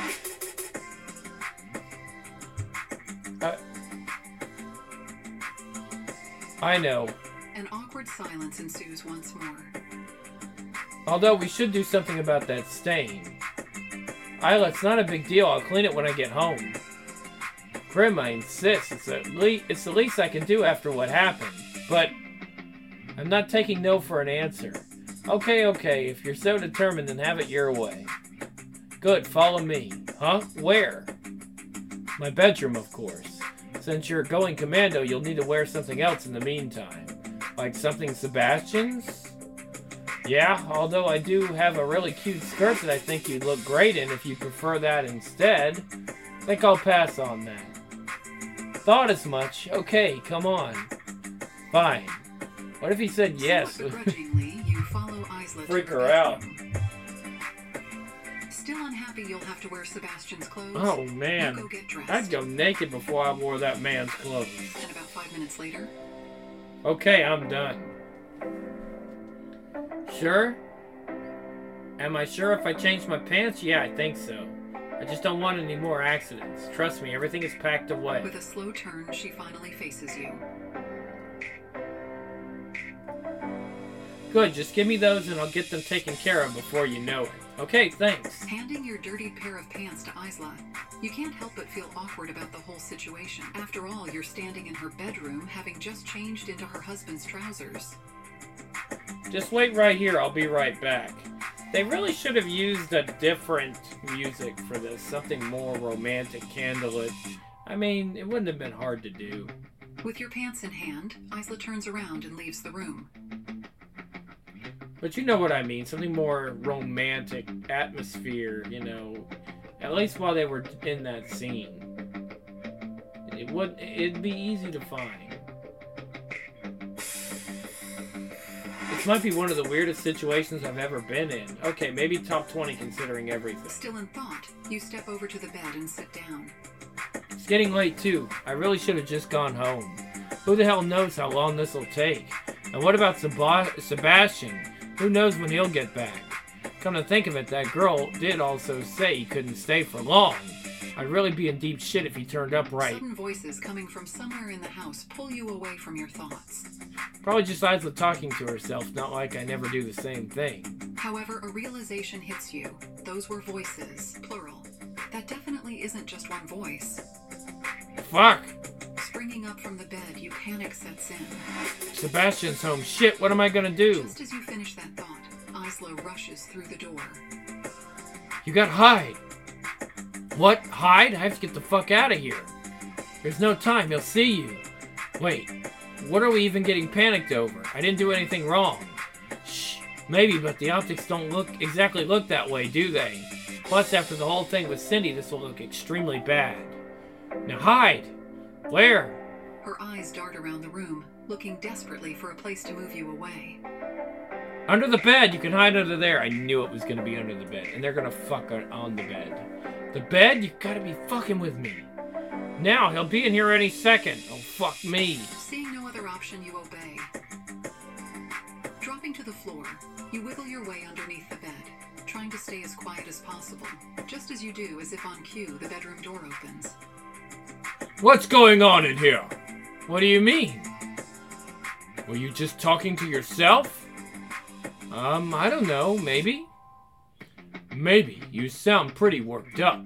I know. An awkward silence ensues once more. Although we should do something about that stain. Isla, it's not a big deal. I'll clean it when I get home. Grim, I insist. It's the least I can do after what happened. But I'm not taking no for an answer. Okay. If you're so determined, then have it your way. Good, follow me. Huh? Where? My bedroom, of course. Since you're going commando, you'll need to wear something else in the meantime. Like something Sebastian's? Yeah, although I do have a really cute skirt that I think you'd look great in if you prefer that instead. I think I'll pass on that. Thought as much. Okay, come on. Fine. What if he said yes? Begrudgingly, you follow Isla Freak her out. Still unhappy you'll have to wear Sebastian's clothes? Oh, man. You go get dressed. I'd go naked before I wore that man's clothes. And about 5 minutes later... Okay, I'm done. Sure? Am I sure if I change my pants? Yeah, I think so. I just don't want any more accidents. Trust me, everything is packed away. With a slow turn, she finally faces you. Good, just give me those and I'll get them taken care of before you know it. Okay, thanks. Handing your dirtied pair of pants to Isla, you can't help but feel awkward about the whole situation. After all, you're standing in her bedroom, having just changed into her husband's trousers. Just wait right here, I'll be right back. They really should have used a different music for this. Something more romantic, candlelit. I mean, it wouldn't have been hard to do. With your pants in hand, Isla turns around and leaves the room. But you know what I mean. Something more romantic atmosphere, you know. At least while they were in that scene. It'd be easy to find. This might be one of the weirdest situations I've ever been in. Okay, maybe top 20 considering everything. Still in thought, you step over to the bed and sit down. It's getting late too. I really should have just gone home. Who the hell knows how long this will take? And what about Sebastian? Who knows when he'll get back? Come to think of it, that girl did also say he couldn't stay for long. I'd really be in deep shit if he turned up right. Sudden voices coming from somewhere in the house pull you away from your thoughts. Probably just Isla talking to herself, not like I never do the same thing. However, a realization hits you. Those were voices, plural. That definitely isn't just one voice. Fuck! Springing up from the bed, you panic sets in. Sebastian's home. Shit, what am I gonna do? Just as you finish that thought, Isla rushes through the door. You got Hyde. What? Hyde? I have to get the fuck out of here. There's no time. He'll see you. Wait. What are we even getting panicked over? I didn't do anything wrong. Shh. Maybe, but the optics don't exactly look that way, do they? Plus, after the whole thing with Cindy, this will look extremely bad. Now, Hyde! Where? Her eyes dart around the room, looking desperately for a place to move you away. Under the bed! You can hide under there. I knew it was going to be under the bed. And they're going to fuck on the bed. The bed? You gotta be fucking with me. Now, he'll be in here any second. Oh, fuck me. Seeing no other option, you obey. Dropping to the floor, you wiggle your way underneath the bed, trying to stay as quiet as possible. Just as you do, as if on cue, the bedroom door opens. What's going on in here? What do you mean? Were you just talking to yourself? I don't know, maybe. Maybe. You sound pretty worked up.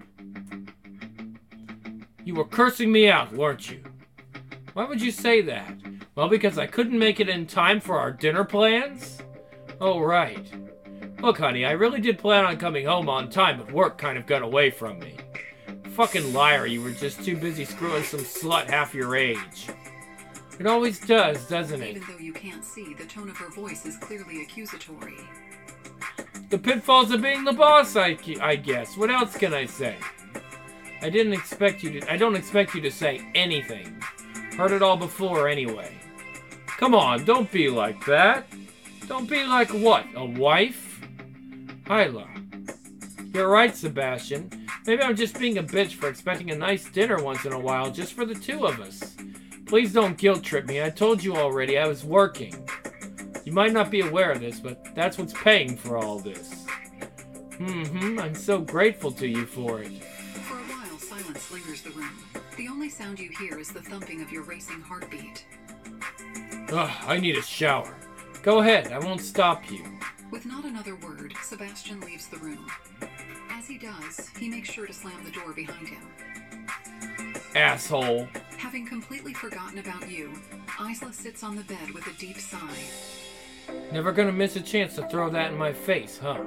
You were cursing me out, weren't you? Why would you say that? Well, because I couldn't make it in time for our dinner plans? Oh, right. Look, honey, I really did plan on coming home on time, but work kind of got away from me. Fucking liar, you were just too busy screwing some slut half your age. It always does, doesn't it? Even though you can't see, the tone of her voice is clearly accusatory. The pitfalls of being the boss, I guess. What else can I say? I don't expect you to say anything. Heard it all before anyway. Come on, don't be like that. Don't be like what? A wife? Isla. You're right, Sebastian. Maybe I'm just being a bitch for expecting a nice dinner once in a while just for the two of us. Please don't guilt trip me. I told you already I was working. You might not be aware of this, but that's what's paying for all this. I'm so grateful to you for it. For a while, silence lingers the room. The only sound you hear is the thumping of your racing heartbeat. Ugh, I need a shower. Go ahead, I won't stop you. With not another word, Sebastian leaves the room. As he does, he makes sure to slam the door behind him. Asshole. Having completely forgotten about you, Isla sits on the bed with a deep sigh. Never gonna miss a chance to throw that in my face, huh?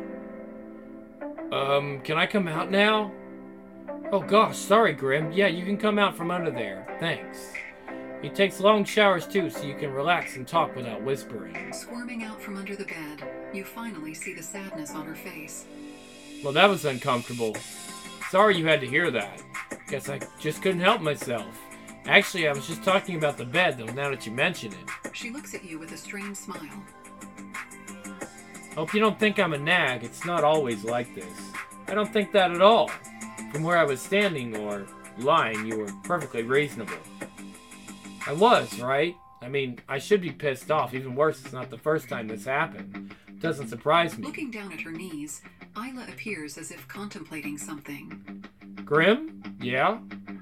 Can I come out now? Oh gosh, sorry, Grim. Yeah, you can come out from under there. Thanks. He takes long showers too, so you can relax and talk without whispering. Squirming out from under the bed, you finally see the sadness on her face. Well, that was uncomfortable. Sorry you had to hear that. Guess I just couldn't help myself. Actually, I was just talking about the bed, though, now that you mention it. She looks at you with a strained smile. Hope you don't think I'm a nag. It's not always like this. I don't think that at all. From where I was standing or lying, you were perfectly reasonable. I was, right? I mean, I should be pissed off. Even worse, it's not the first time this happened. Doesn't surprise me. Looking down at her knees, Isla appears as if contemplating something. Grim? Yeah?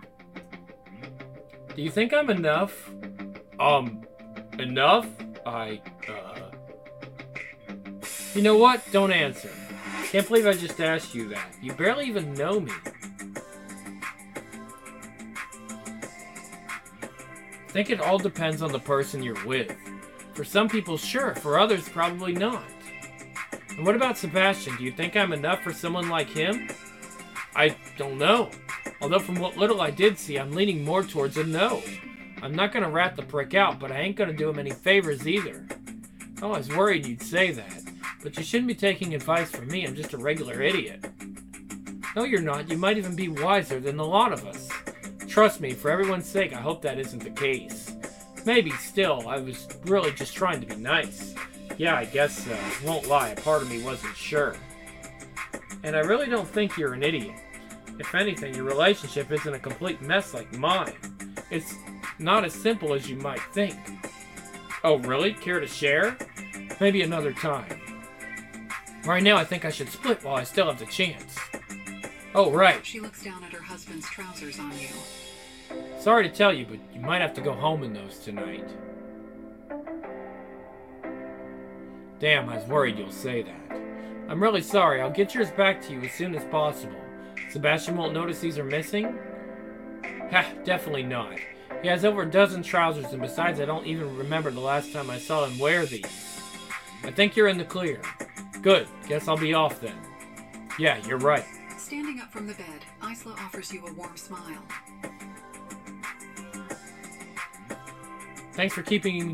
Do you think I'm enough? Enough? You know what? Don't answer. Can't believe I just asked you that. You barely even know me. I think it all depends on the person you're with. For some people, sure. For others, probably not. And what about Sebastian? Do you think I'm enough for someone like him? I don't know. Although from what little I did see, I'm leaning more towards a no. I'm not going to rat the prick out, but I ain't going to do him any favors either. Oh, I was worried you'd say that. But you shouldn't be taking advice from me. I'm just a regular idiot. No, you're not. You might even be wiser than a lot of us. Trust me, for everyone's sake, I hope that isn't the case. Maybe, still, I was really just trying to be nice. Yeah, I guess so. Won't lie, a part of me wasn't sure. And I really don't think you're an idiot. If anything, your relationship isn't a complete mess like mine. It's not as simple as you might think. Oh, really? Care to share? Maybe another time. Right now, I think I should split while I still have the chance. Oh, right. She looks down at her husband's trousers on you. Sorry to tell you, but you might have to go home in those tonight. Damn, I was worried you'll say that. I'm really sorry. I'll get yours back to you as soon as possible. Sebastian won't notice these are missing? Ha, definitely not. He has over a dozen trousers, and besides, I don't even remember the last time I saw him wear these. I think you're in the clear. Good. Guess I'll be off then. Yeah, you're right. Standing up from the bed, Isla offers you a warm smile. Thanks for keeping me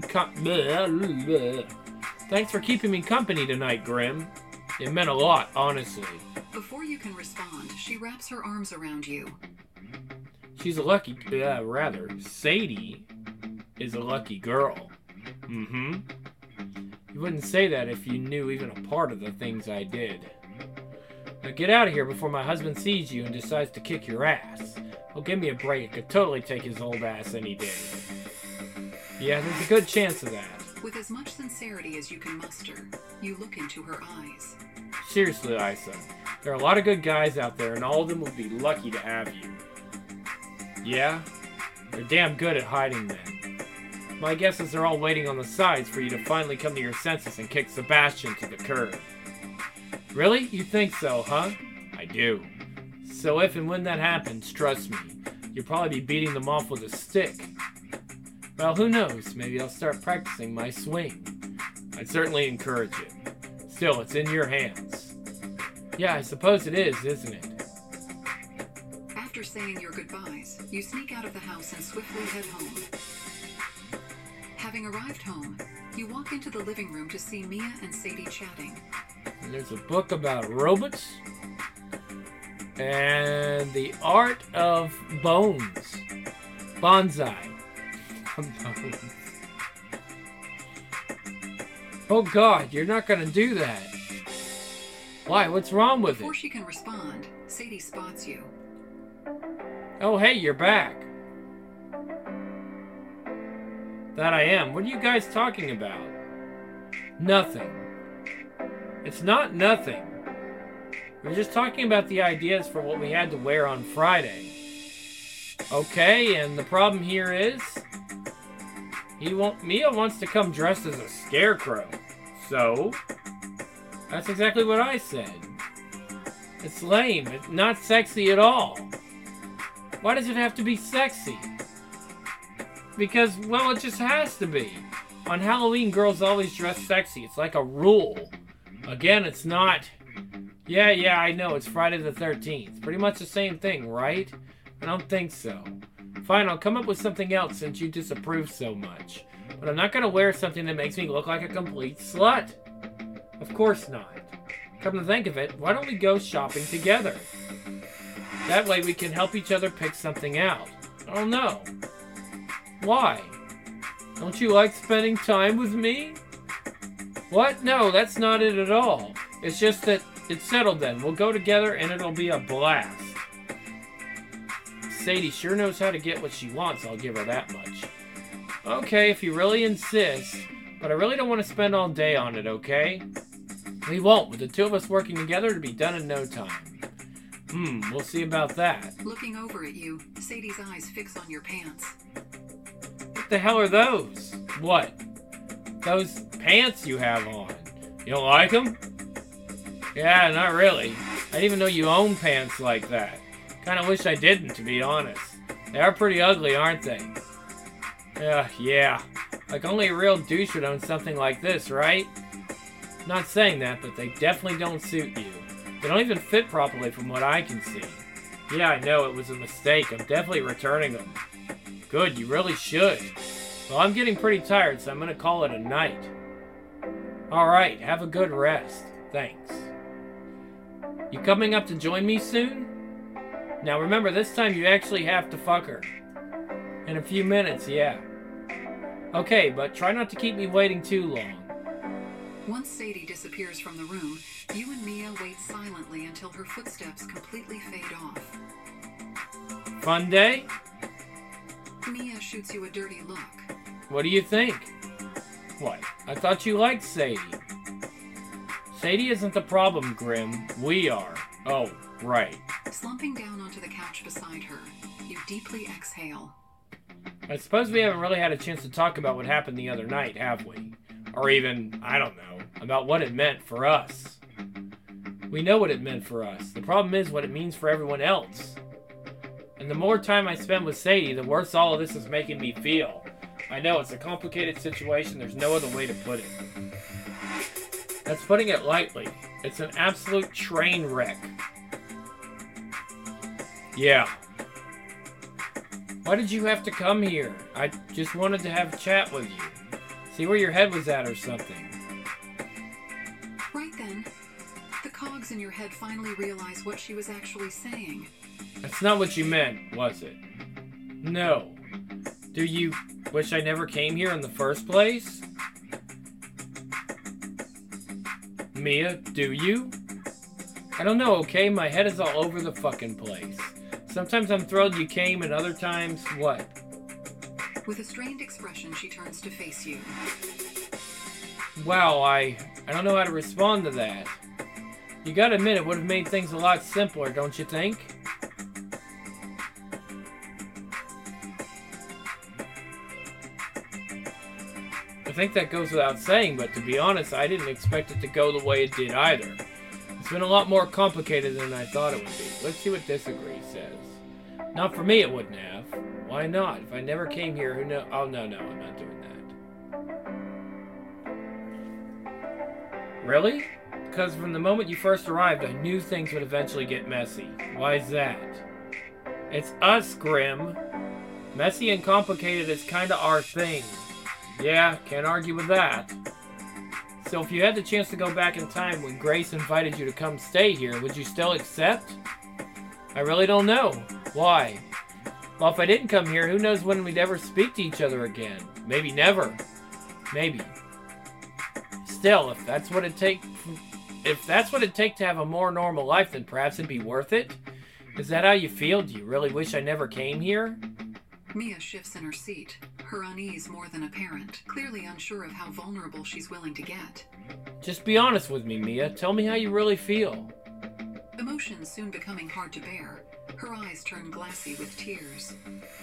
Thanks for keeping me company tonight, Grim. It meant a lot, honestly. Before you can respond, she wraps her arms around you. She's a lucky, Sadie is a lucky girl. Mm-hmm. You wouldn't say that if you knew even a part of the things I did. Now get out of here before my husband sees you and decides to kick your ass. Well, give me a break. I could totally take his old ass any day. Yeah, there's a good chance of that. With as much sincerity as you can muster, you look into her eyes. Seriously, Isa, there are a lot of good guys out there, and all of them would be lucky to have you. Yeah? They're damn good at hiding then. My guess is they're all waiting on the sides for you to finally come to your senses and kick Sebastian to the curb. Really? You think so, huh? I do. So if and when that happens, trust me, you'll probably be beating them off with a stick. Well, who knows? Maybe I'll start practicing my swing. I'd certainly encourage it. Still, it's in your hands. Yeah, I suppose it is, isn't it? After saying your goodbyes, you sneak out of the house and swiftly head home. Having arrived home, you walk into the living room to see Mia and Sadie chatting. And there's a book about robots and the art of bones. Bonsai. Oh God, you're not gonna do that. Why? What's wrong with Before it? she can respond, Sadie spots you. Oh hey, you're back. That I am. What are you guys talking about? Nothing. It's not nothing. We're just talking about the ideas for what we had to wear on Friday. Okay, and the problem here is Mia wants to come dressed as a scarecrow. So, that's exactly what I said. It's lame. It's not sexy at all. Why does it have to be sexy? Because, well, it just has to be. On Halloween, girls always dress sexy. It's like a rule. Again, it's not... Yeah, I know. It's Friday the 13th. Pretty much the same thing, right? I don't think so. Fine, I'll come up with something else since you disapprove so much. But I'm not going to wear something that makes me look like a complete slut. Of course not. Come to think of it, why don't we go shopping together? That way we can help each other pick something out. Oh no. Why? Don't you like spending time with me? What? No, that's not it at all. It's just that it's settled then. We'll go together and it'll be a blast. Sadie sure knows how to get what she wants, I'll give her that much. Okay, if you really insist, but I really don't want to spend all day on it, okay? We won't. With the two of us working together, it'll be done in no time. We'll see about that. Looking over at you, Sadie's eyes fix on your pants. What the hell are those? What? Those pants you have on. You don't like them? Yeah, not really. I didn't even know you own pants like that. Kinda wish I didn't, to be honest. They are pretty ugly, aren't they? Yeah. Like only a real douche would own something like this, right? Not saying that, but they definitely don't suit you. They don't even fit properly from what I can see. Yeah, I know, it was a mistake. I'm definitely returning them. Good, you really should. Well, I'm getting pretty tired, so I'm gonna call it a night. Alright, have a good rest. Thanks. You coming up to join me soon? Now remember, this time you actually have to fuck her. In a few minutes, yeah. Okay, but try not to keep me waiting too long. Once Sadie disappears from the room, you and Mia wait silently until her footsteps completely fade off. Fun day? Mia shoots you a dirty look. What do you think? What? I thought you liked Sadie. Sadie isn't the problem, Grim. We are. Oh, right. Slumping down onto the couch beside her, you deeply exhale. I suppose we haven't really had a chance to talk about what happened the other night, have we? Or even, I don't know, about what it meant for us. We know what it meant for us. The problem is what it means for everyone else. And the more time I spend with Sadie, the worse all of this is making me feel. I know, it's a complicated situation. There's no other way to put it. That's putting it lightly. It's an absolute train wreck. Yeah. Why did you have to come here? I just wanted to have a chat with you. See where your head was at or something. Right then, the cogs in your head finally realize what she was actually saying. That's not what you meant, was it? No. Do you wish I never came here in the first place? Mia, do you? I don't know, okay? My head is all over the fucking place. Sometimes I'm thrilled you came, and other times, what? With a strained expression, she turns to face you. Wow, I don't know how to respond to that. You gotta admit, it would have made things a lot simpler, don't you think? I think that goes without saying, but to be honest, I didn't expect it to go the way it did either. It's been a lot more complicated than I thought it would be. Let's see what Disagree says. Not for me, it wouldn't have. Why not? If I never came here, who knows? Oh, no, I'm not doing that. Really? Because from the moment you first arrived, I knew things would eventually get messy. Why is that? It's us, Grim. Messy and complicated is kinda our thing. Yeah, can't argue with that. So if you had the chance to go back in time when Grace invited you to come stay here, would you still accept? I really don't know. Why? Well, if I didn't come here, who knows when we'd ever speak to each other again? Maybe never. Maybe. Still, if that's what it takes to have a more normal life, then perhaps it'd be worth it. Is that how you feel? Do you really wish I never came here? Mia shifts in her seat, her unease more than apparent, clearly unsure of how vulnerable she's willing to get. Just be honest with me, Mia. Tell me how you really feel. Emotions soon becoming hard to bear, her eyes turn glassy with tears.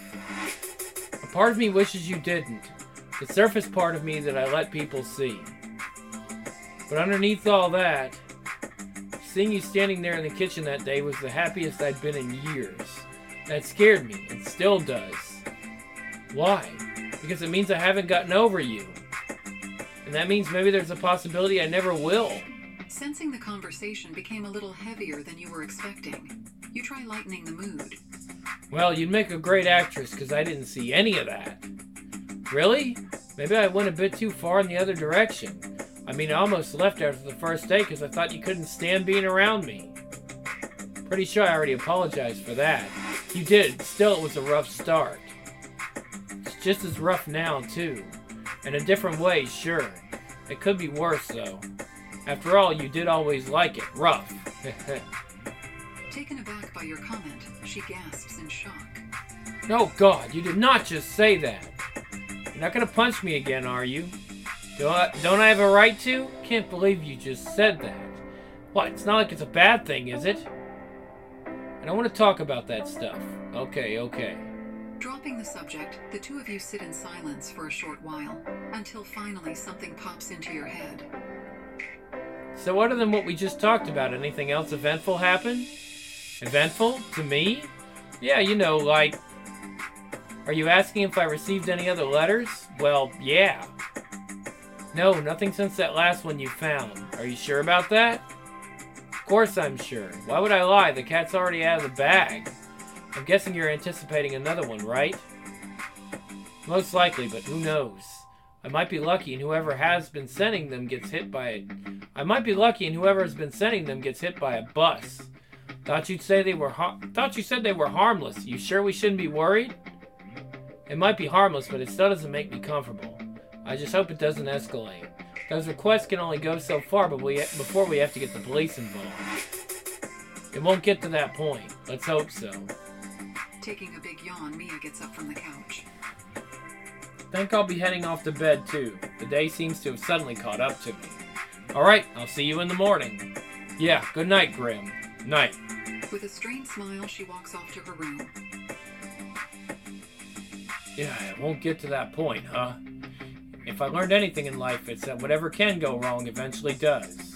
A part of me wishes you didn't. The surface part of me that I let people see. But underneath all that, seeing you standing there in the kitchen that day was the happiest I'd been in years. That scared me. It still does. Why? Because it means I haven't gotten over you. And that means maybe there's a possibility I never will. Sensing the conversation became a little heavier than you were expecting, you try lightening the mood. Well, you'd make a great actress because I didn't see any of that. Really? Maybe I went a bit too far in the other direction. I mean, I almost left after the first day because I thought you couldn't stand being around me. Pretty sure I already apologized for that. You did. Still, it was a rough start. It's just as rough now, too. In a different way, sure. It could be worse, though. After all, you did always like it. Rough. Taken aback by your comment, she gasps in shock. Oh, God, you did not just say that. You're not going to punch me again, are you? Don't I have a right to? Can't believe you just said that. What, it's not like it's a bad thing, is it? I don't want to talk about that stuff. Okay. Dropping the subject, the two of you sit in silence for a short while, until finally something pops into your head. So other than what we just talked about, anything else eventful happen? Eventful? To me? Yeah, you know, like... Are you asking if I received any other letters? Well, yeah. No, nothing since that last one you found. Are you sure about that? Of course I'm sure. Why would I lie? The cat's already out of the bag. I'm guessing you're anticipating another one, right? Most likely, but who knows? I might be lucky and whoever has been sending them gets hit by it. I might be lucky and whoever has been sending them gets hit by a bus. Thought you said they were harmless. You sure we shouldn't be worried? It might be harmless, but it still doesn't make me comfortable. I just hope it doesn't escalate. Those requests can only go so far before we have to get the police involved. It won't get to that point. Let's hope so. Taking a big yawn, Mia gets up from the couch. Think I'll be heading off to bed too. The day seems to have suddenly caught up to me. Alright, I'll see you in the morning. Yeah, good night, Grim. Night. With a strained smile, she walks off to her room. Yeah, it won't get to that point, huh? If I learned anything in life, it's that whatever can go wrong eventually does.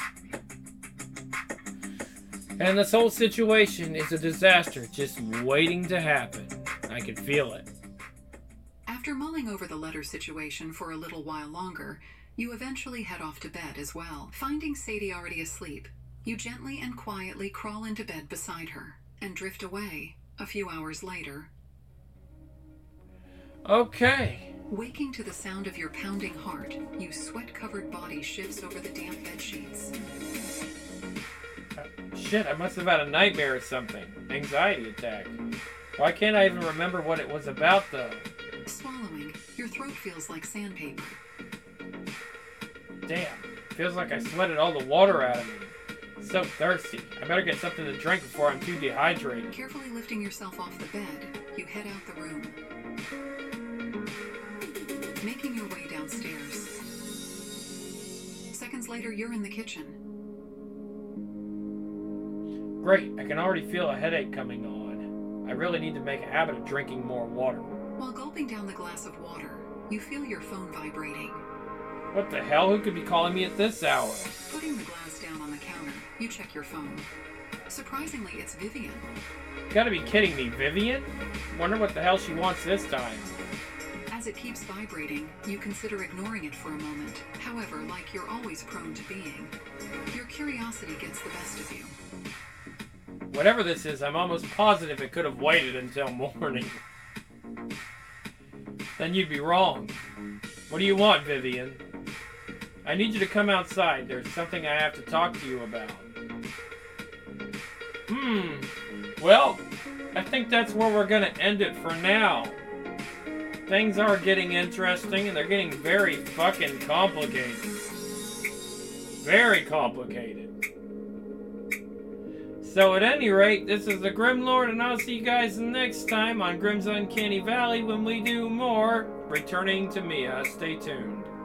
And this whole situation is a disaster just waiting to happen. I can feel it. After mulling over the letter situation for a little while longer, you eventually head off to bed as well. Finding Sadie already asleep, you gently and quietly crawl into bed beside her and drift away a few hours later. Okay. Waking to the sound of your pounding heart, you sweat-covered body shifts over the damp bed sheets. Shit, I must have had a nightmare or something. Anxiety attack. Why can't I even remember what it was about, though? Swallowing, your throat feels like sandpaper. Damn, feels like I sweated all the water out of me. So thirsty. I better get something to drink before I'm too dehydrated. Carefully lifting yourself off the bed, you head out the room. Making your way downstairs. Seconds later, you're in the kitchen. Great, I can already feel a headache coming on. I really need to make a habit of drinking more water. While gulping down the glass of water, you feel your phone vibrating. What the hell? Who could be calling me at this hour? Putting the glass down on the counter, you check your phone. Surprisingly, it's Vivian. You gotta be kidding me, Vivian? Wonder what the hell she wants this time. As it keeps vibrating, you consider ignoring it for a moment. However, like you're always prone to being, your curiosity gets the best of you. Whatever this is, I'm almost positive it could have waited until morning. Then you'd be wrong. What do you want, Vivian? I need you to come outside. There's something I have to talk to you about. Well, I think that's where we're gonna end it for now. Things are getting interesting, and they're getting very fucking complicated. Very complicated. So at any rate, this is the Grim Lord, and I'll see you guys next time on Grim's Uncanny Valley when we do more Returning to Mia. Stay tuned.